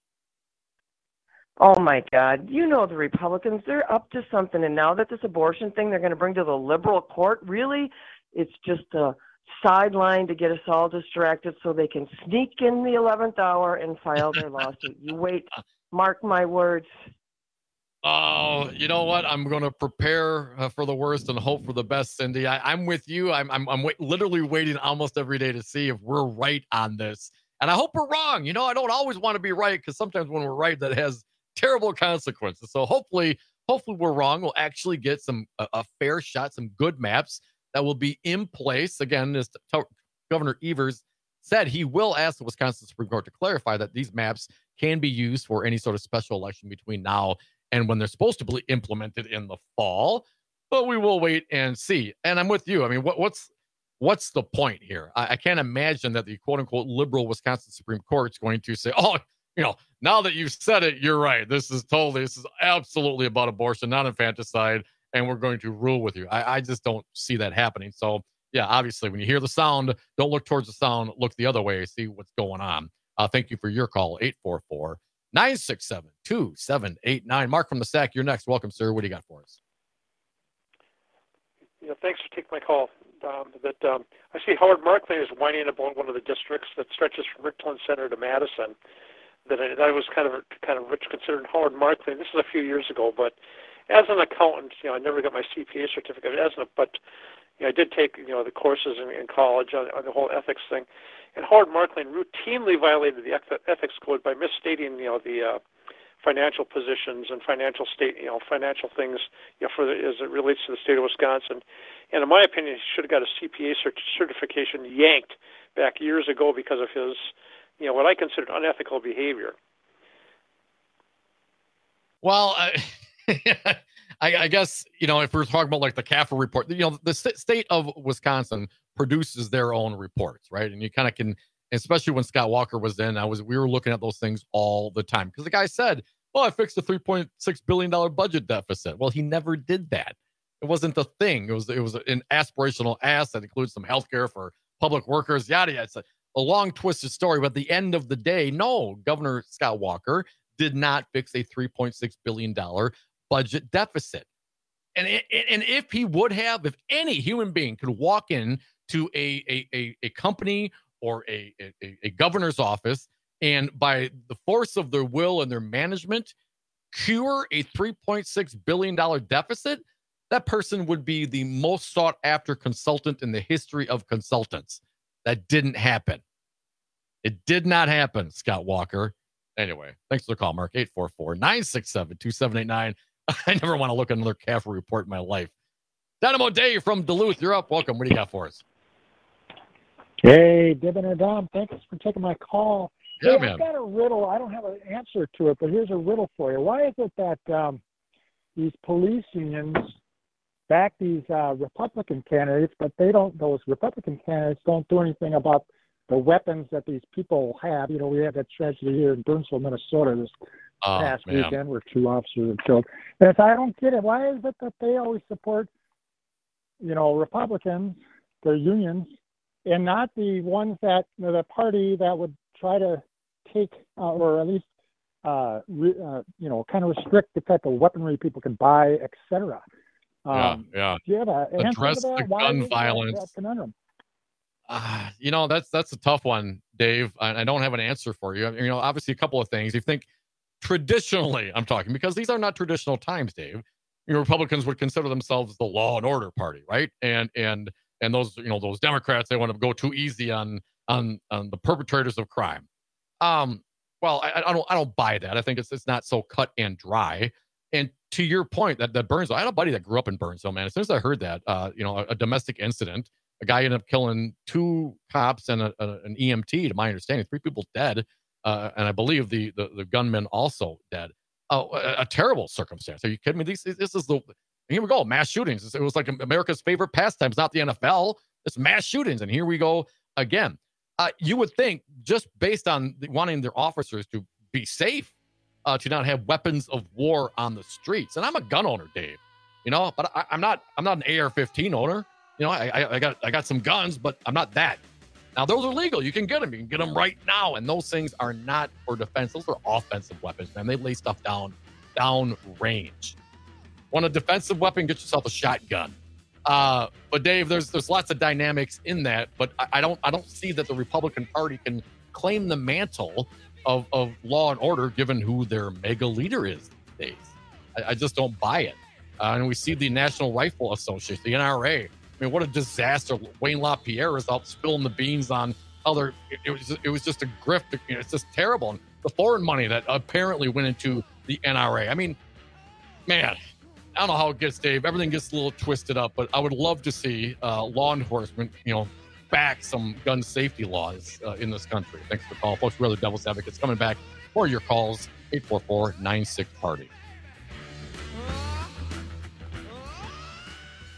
Oh, my God. You know the Republicans, they're up to something. And now that this abortion thing they're going to bring to the liberal court, really, it's just a sideline to get us all distracted so they can sneak in the eleventh hour and file their lawsuit. You wait. Mark my words. Oh, you know what? I'm going to prepare uh, for the worst and hope for the best, Cindy. I, I'm with you. I'm I'm, I'm wait, literally waiting almost every day to see if we're right on this. And I hope we're wrong. You know, I don't always want to be right because sometimes when we're right, that has terrible consequences. So hopefully, hopefully we're wrong. We'll actually get some a, a fair shot, some good maps that will be in place. Again, as t- Governor Evers said, he will ask the Wisconsin Supreme Court to clarify that these maps can be used for any sort of special election between now and when they're supposed to be implemented in the fall. But we will wait and see. And I'm with you. I mean, what, what's what's the point here? I, I can't imagine that the quote unquote liberal Wisconsin Supreme Court is going to say, oh, you know, now that you've said it, you're right. This is totally, this is absolutely about abortion, not infanticide, and we're going to rule with you. I, I just don't see that happening. So, yeah, obviously, when you hear the sound, don't look towards the sound. Look the other way, see what's going on. Uh, thank you for your call, eight four four, nine six seven, two seven eight nine. Mark from the Sack, you're next. Welcome, sir. What do you got for us? Yeah, thanks for taking my call. Um, that um, I see Howard Marklein is whining about one of the districts that stretches from Richland Center to Madison. That I, that was kind of kind of rich considering Howard Marklein. This is a few years ago, but as an accountant, you know, I never got my C P A certificate. As an, but you know, I did take you know the courses in, in college on, on the whole ethics thing. And Howard Marklein routinely violated the ethics code by misstating you know the uh, financial positions and financial state, you know, financial things, you know, for the, as it relates to the state of Wisconsin. And in my opinion, he should have got a C P A cert- certification yanked back years ago because of his, you know, what I considered unethical behavior. Well, I, I, I guess, you know, if we're talking about like the C A F R report, you know, the st- state of Wisconsin produces their own reports, right? And you kind of can, especially when Scott Walker was in, I was, we were looking at those things all the time because the guy said, "Oh, I fixed a three point six billion dollars budget deficit." Well, he never did that. It wasn't the thing. It was, it was an aspirational ask that includes some health care for public workers, yada, yada. It's a, a long twisted story, but at the end of the day, no, Governor Scott Walker did not fix a three point six billion dollars budget deficit. And, it, and if he would have, if any human being could walk in to a, a, a, a company or a, a, a governor's office and by the force of their will and their management, cure a three point six billion dollars deficit, that person would be the most sought after consultant in the history of consultants. That didn't happen. It did not happen, Scott Walker. Anyway, thanks for the call, Mark. eight four four, nine six seven, two seven eight nine. I never want to look at another C A F R report in my life. Dynamo Dave from Duluth, you're up. Welcome. What do you got for us? Hey, Dibben or Dom, thanks for taking my call. Yeah, hey, man. I've got a riddle. I don't have an answer to it, but here's a riddle for you. Why is it that um, these police unions back these uh, Republican candidates, but they don't? Those Republican candidates don't do anything about the weapons that these people have. You know, we had that tragedy here in Burnsville, Minnesota, this oh, past man. weekend where two officers were killed. And it's, I don't get it. Why is it that they always support, you know, Republicans, their unions, and not the ones that, you know, the party that would try to take uh, or at least, uh, re, uh, you know, kind of restrict the type of weaponry people can buy, et cetera. Um, yeah, yeah. Do you have an answer Address to that? the Why gun is that- violence. that conundrum? Uh, you know, that's that's a tough one, Dave. I, I don't have an answer for you. I mean, you know, obviously a couple of things. You think traditionally, I'm talking because these are not traditional times, Dave. You know, Republicans would consider themselves the law and order party, right? And and and those, you know, those Democrats, they want to go too easy on on on the perpetrators of crime. Um, well, I, I don't I don't buy that. I think it's it's not so cut and dry. And to your point, that that Burnsville, I had a buddy that grew up in Burnsville, man. As soon as I heard that, uh, you know, a, a domestic incident, a guy ended up killing two cops and a, a, an E M T, to my understanding, three people dead, uh, and I believe the the, the gunman also dead. Oh, a, a terrible circumstance. Are you kidding me? This, this is the here we go, mass shootings. It was like America's favorite pastime, not the N F L. It's mass shootings, and here we go again. Uh, you would think, just based on the, wanting their officers to be safe, uh, to not have weapons of war on the streets. And I'm a gun owner, Dave. You know, but I, I'm not. I'm not an A R fifteen owner. You know, I, I I got I got some guns, but I'm not that. Now those are legal. You can get them. You can get them right now, and those things are not for defense. Those are offensive weapons, man. They lay stuff down, down range. Want a defensive weapon? Get yourself a shotgun. Uh, but Dave, there's there's lots of dynamics in that, but I, I don't I don't see that the Republican Party can claim the mantle of, of law and order given who their mega leader is these days. I, I just don't buy it. Uh, and we see the National Rifle Association, the N R A. I mean, what a disaster! Wayne LaPierre is out spilling the beans on other. It, it was it was just a grift. You know, it's just terrible. And the foreign money that apparently went into the N R A. I mean, man. I don't know how it gets, Dave. Everything gets a little twisted up, but I would love to see uh, law enforcement, you know, back some gun safety laws uh, in this country. Thanks for the call, folks. We're other Devil's Advocates coming back for your calls. eight four four, nine six, party.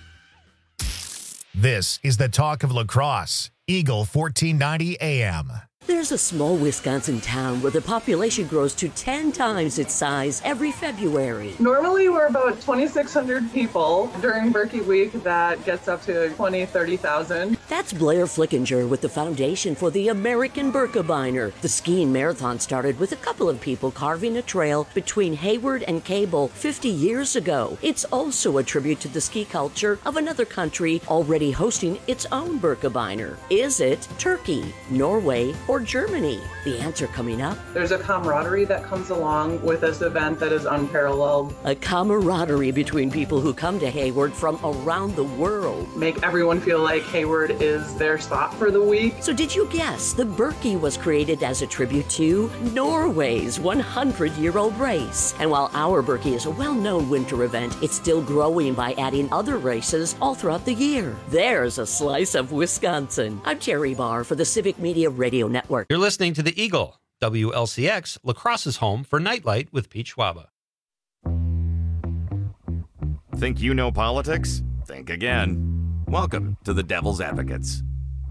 This is the talk of La Crosse, Eagle fourteen ninety A M. There's a small Wisconsin town where the population grows to ten times its size every February. Normally we're about twenty-six hundred people. During Berkey Week, that gets up to twenty, thirty thousand. That's Blair Flickinger with the Foundation for the American Birkebeiner. The skiing marathon started with a couple of people carving a trail between Hayward and Cable fifty years ago. It's also a tribute to the ski culture of another country already hosting its own Birkebeiner. Is it Turkey, Norway, or Germany? The answer coming up. There's a camaraderie that comes along with this event that is unparalleled. A camaraderie between people who come to Hayward from around the world. Make everyone feel like Hayward is their spot for the week. So did you guess the Berkey was created as a tribute to Norway's one hundred year old race? And while our Berkey is a well-known winter event, it's still growing by adding other races all throughout the year. There's a slice of Wisconsin. I'm Jerry Barr for the Civic Media Radio Network. You're listening to The Eagle, W L C X, La Crosse's home for Nightlight with Pete Schwaba. Think you know politics? Think again. Welcome to the Devil's Advocates.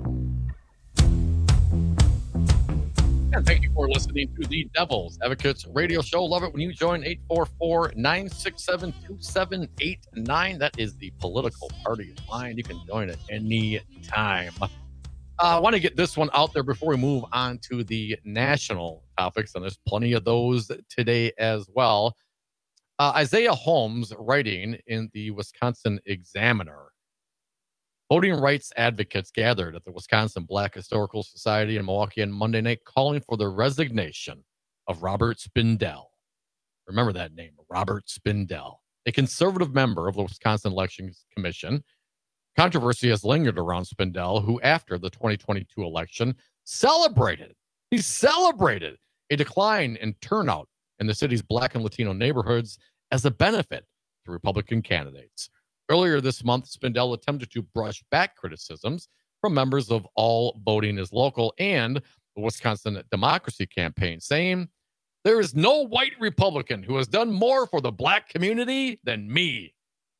And thank you for listening to the Devil's Advocates radio show. Love it when you join eight four four, nine six seven, two seven eight nine. That is the political party line. You can join at any time. Uh, I want to get this one out there before we move on to the national topics, and there's plenty of those today as well. Uh, Isaiah Holmes, writing in the Wisconsin Examiner, voting rights advocates gathered at the Wisconsin Black Historical Society in Milwaukee on Monday night, calling for the resignation of Robert Spindell. Remember that name, Robert Spindell, a conservative member of the Wisconsin Elections Commission. Controversy has lingered around Spindell, who, after the twenty twenty-two election, celebrated, he celebrated a decline in turnout in the city's Black and Latino neighborhoods as a benefit to Republican candidates. Earlier this month, Spindell attempted to brush back criticisms from members of All Voting is Local and the Wisconsin Democracy Campaign, saying, "There is no white Republican who has done more for the Black community than me."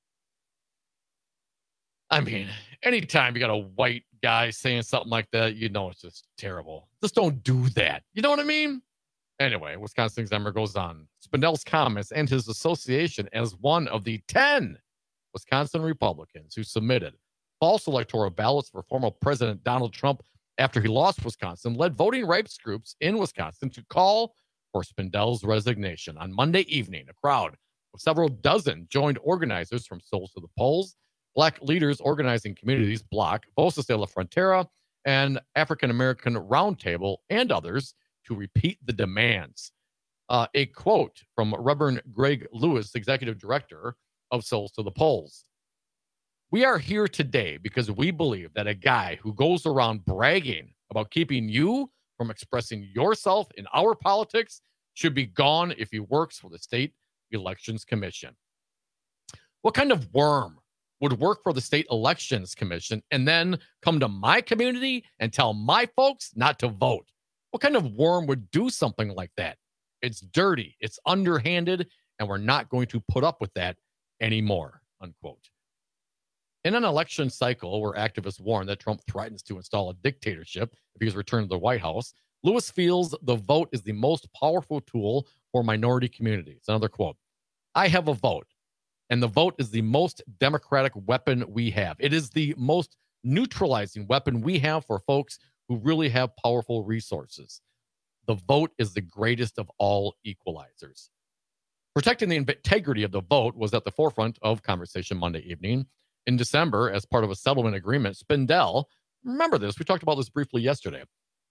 I mean, anytime you got a white guy saying something like that, you know it's just terrible. Just don't do that. You know what I mean? Anyway, Wisconsin Examiner goes on. Spindell's comments and his association as one of the ten Wisconsin Republicans who submitted false electoral ballots for former President Donald Trump after he lost Wisconsin led voting rights groups in Wisconsin to call for Spindell's resignation. On Monday evening, a crowd of several dozen joined organizers from Souls to the Polls, Black Leaders Organizing Communities, Block, Voces de la Frontera, and African American Roundtable, and others to repeat the demands. Uh, a quote from Reverend Greg Lewis, Executive Director of Souls to the Polls. "We are here today because we believe that a guy who goes around bragging about keeping you from expressing yourself in our politics should be gone if he works for the State Elections Commission." What kind of worm would work for the State Elections Commission and then come to my community and tell my folks not to vote? What kind of worm would do something like that? It's dirty, it's underhanded, and we're not going to put up with that anymore, unquote. In an election cycle where activists warn that Trump threatens to install a dictatorship if he is returned to the White House, Lewis feels the vote is the most powerful tool for minority communities. Another quote, "I have a vote, and the vote is the most democratic weapon we have. It is the most neutralizing weapon we have for folks who really have powerful resources. The vote is the greatest of all equalizers." Protecting the integrity of the vote was at the forefront of conversation Monday evening. In December, as part of a settlement agreement, Spindell, remember this, we talked about this briefly yesterday.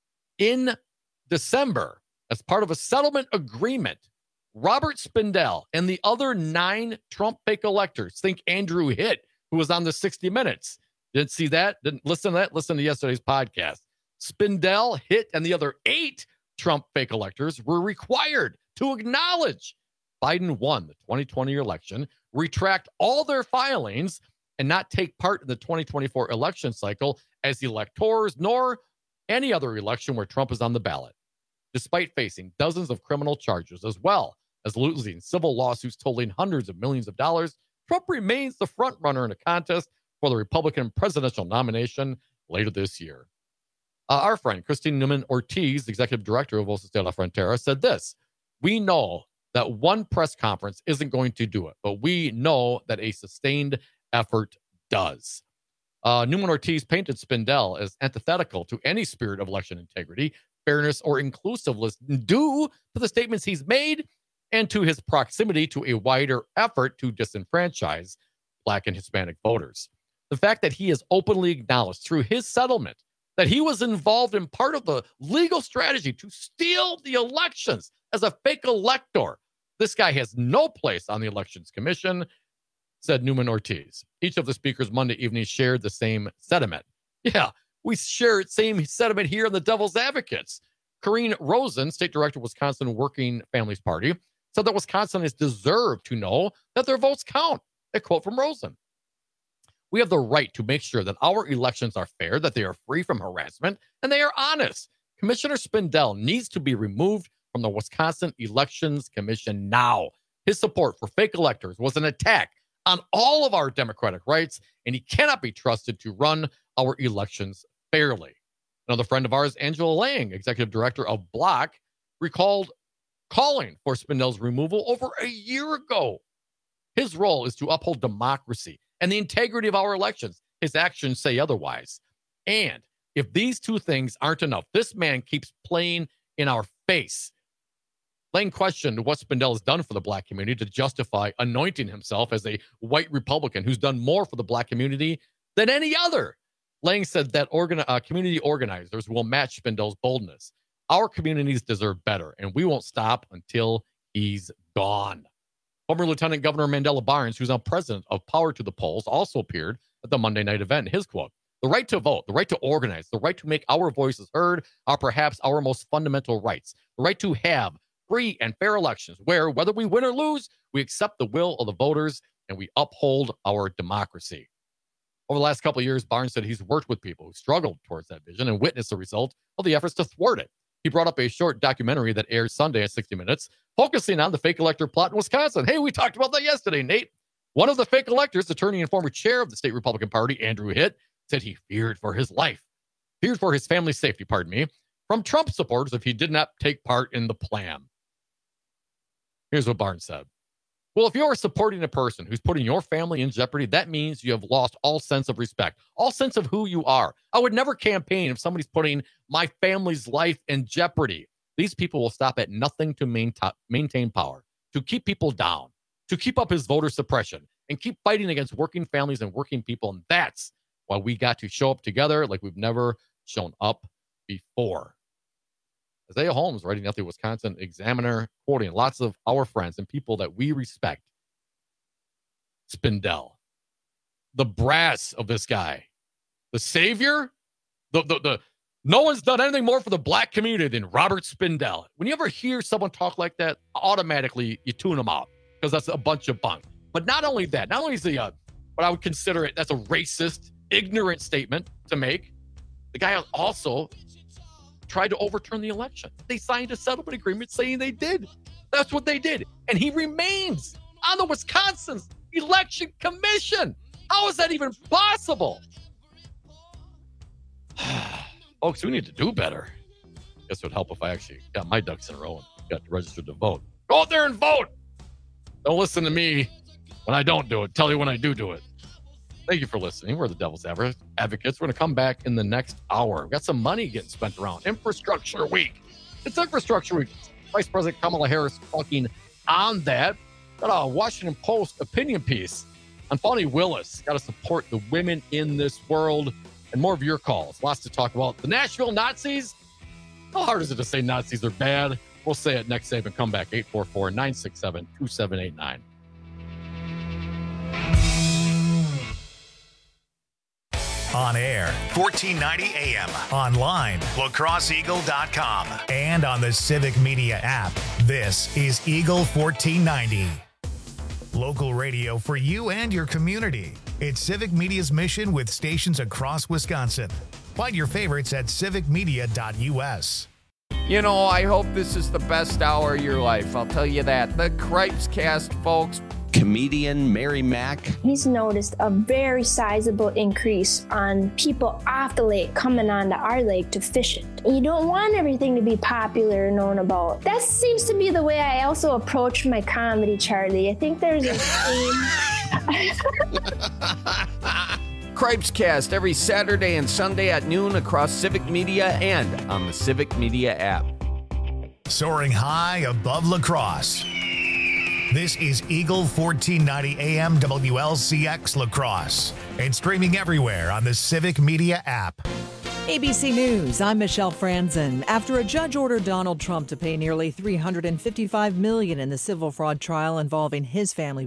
In December, as part of a settlement agreement, Robert Spindell and the other nine Trump fake electors, think Andrew Hitt, who was on the sixty minutes. Didn't see that? Didn't listen to that? Listen to yesterday's podcast. Spindell, Hitt, and the other eight Trump fake electors were required to acknowledge Biden won the twenty twenty election, retract all their filings, and not take part in the twenty twenty-four election cycle as electors, nor any other election where Trump is on the ballot. Despite facing dozens of criminal charges, as well as losing civil lawsuits totaling hundreds of millions of dollars, Trump remains the frontrunner in a contest for the Republican presidential nomination later this year. Uh, our friend, Christine Newman Ortiz, executive director of Voces de la Frontera, said this: "We know that one press conference isn't going to do it, but we know that a sustained effort does." Uh, Newman Ortiz painted Spindell as antithetical to any spirit of election integrity, fairness, or inclusiveness due to the statements he's made and to his proximity to a wider effort to disenfranchise Black and Hispanic voters. The fact that he has openly acknowledged through his settlement that he was involved in part of the legal strategy to steal the elections as a fake elector. This guy has no place on the Elections Commission, said Newman Ortiz. Each of the speakers Monday evening shared the same sentiment. Yeah, we share the same sentiment here in the Devil's Advocates. Corrine Rosen, state director of Wisconsin Working Families Party, said that Wisconsinites deserve to know that their votes count. A quote from Rosen: "We have the right to make sure that our elections are fair, that they are free from harassment, and they are honest. Commissioner Spindell needs to be removed from the Wisconsin Elections Commission now. His support for fake electors was an attack on all of our democratic rights, and he cannot be trusted to run our elections fairly." Another friend of ours, Angela Lang, executive director of Block, recalled calling for Spindell's removal over a year ago. His role is to uphold democracy and the integrity of our elections. His actions say otherwise. And if these two things aren't enough, this man keeps playing in our face. Lang questioned what Spindell has done for the Black community to justify anointing himself as a white Republican who's done more for the Black community than any other. Lang said that organ- uh, community organizers will match Spindell's boldness. Our communities deserve better, and we won't stop until he's gone. Former Lieutenant Governor Mandela Barnes, who's now president of Power to the Polls, also appeared at the Monday night event. His quote: "The right to vote, the right to organize, the right to make our voices heard are perhaps our most fundamental rights. The right to have free and fair elections where, whether we win or lose, we accept the will of the voters and we uphold our democracy." Over the last couple of years, Barnes said he's worked with people who struggled towards that vision and witnessed the result of the efforts to thwart it. He brought up a short documentary that airs Sunday at sixty minutes, focusing on the fake elector plot in Wisconsin. Hey, we talked about that yesterday, Nate. One of the fake electors, attorney and former chair of the state Republican Party, Andrew Hitt, said he feared for his life, feared for his family's safety, pardon me, from Trump supporters if he did not take part in the plan. Here's what Barnes said. "Well, if you're supporting a person who's putting your family in jeopardy, that means you have lost all sense of respect, all sense of who you are. I would never campaign if somebody's putting my family's life in jeopardy. These people will stop at nothing to maintain power, to keep people down, to keep up his voter suppression, and keep fighting against working families and working people. And that's why we got to show up together like we've never shown up before." Isaiah Holmes, writing at the Wisconsin Examiner, quoting lots of our friends and people that we respect. Spindell, the brass of this guy, the savior, the, the, the, no one's done anything more for the Black community than Robert Spindell. When you ever hear someone talk like that, automatically you tune them out because that's a bunch of bunk. But not only that, not only is he a, what I would consider it, that's a racist, ignorant statement to make, the guy also tried to overturn the election. They signed a settlement agreement saying they did. That's what they did. And he remains on the Wisconsin's Election Commission. How is that even possible? Folks, we need to do better. Guess it would help if I actually got my ducks in a row and got registered to vote. Go out there and vote. Don't listen to me when I don't do it. Tell you when I do do it. Thank you for listening. We're the Devil's Advocates. We're going to come back in the next hour. We've got some money getting spent around. Infrastructure Week. It's Infrastructure Week. Vice President Kamala Harris talking on that. Got a Washington Post opinion piece on Fani Willis. Got to support the women in this world. And more of your calls. Lots to talk about. The Nashville Nazis. How hard is it to say Nazis are bad? We'll say it next save and come back. eight four four, nine six seven, two seven eight nine. On air, fourteen ninety A M. Online, la crosse eagle dot com. And on the Civic Media app. This is Eagle fourteen ninety. Local radio for you and your community. It's Civic Media's mission with stations across Wisconsin. Find your favorites at civic media dot U S. You know, I hope this is the best hour of your life. I'll tell you that. The Cripes Cast, folks. comedian Mary Mack. He's noticed a very sizable increase on people off the lake coming onto our lake to fish it. You don't want everything to be popular and known about. That seems to be the way I also approach my comedy, Charlie. I think there's a theme. Cripescast every Saturday and Sunday at noon across Civic Media and on the Civic Media app. Soaring high above La Crosse. This is Eagle fourteen ninety A M W L C X La Crosse and streaming everywhere on the Civic Media app. A B C News, I'm Michelle Franzen. After a judge ordered Donald Trump to pay nearly three hundred fifty-five million dollars in the civil fraud trial involving his family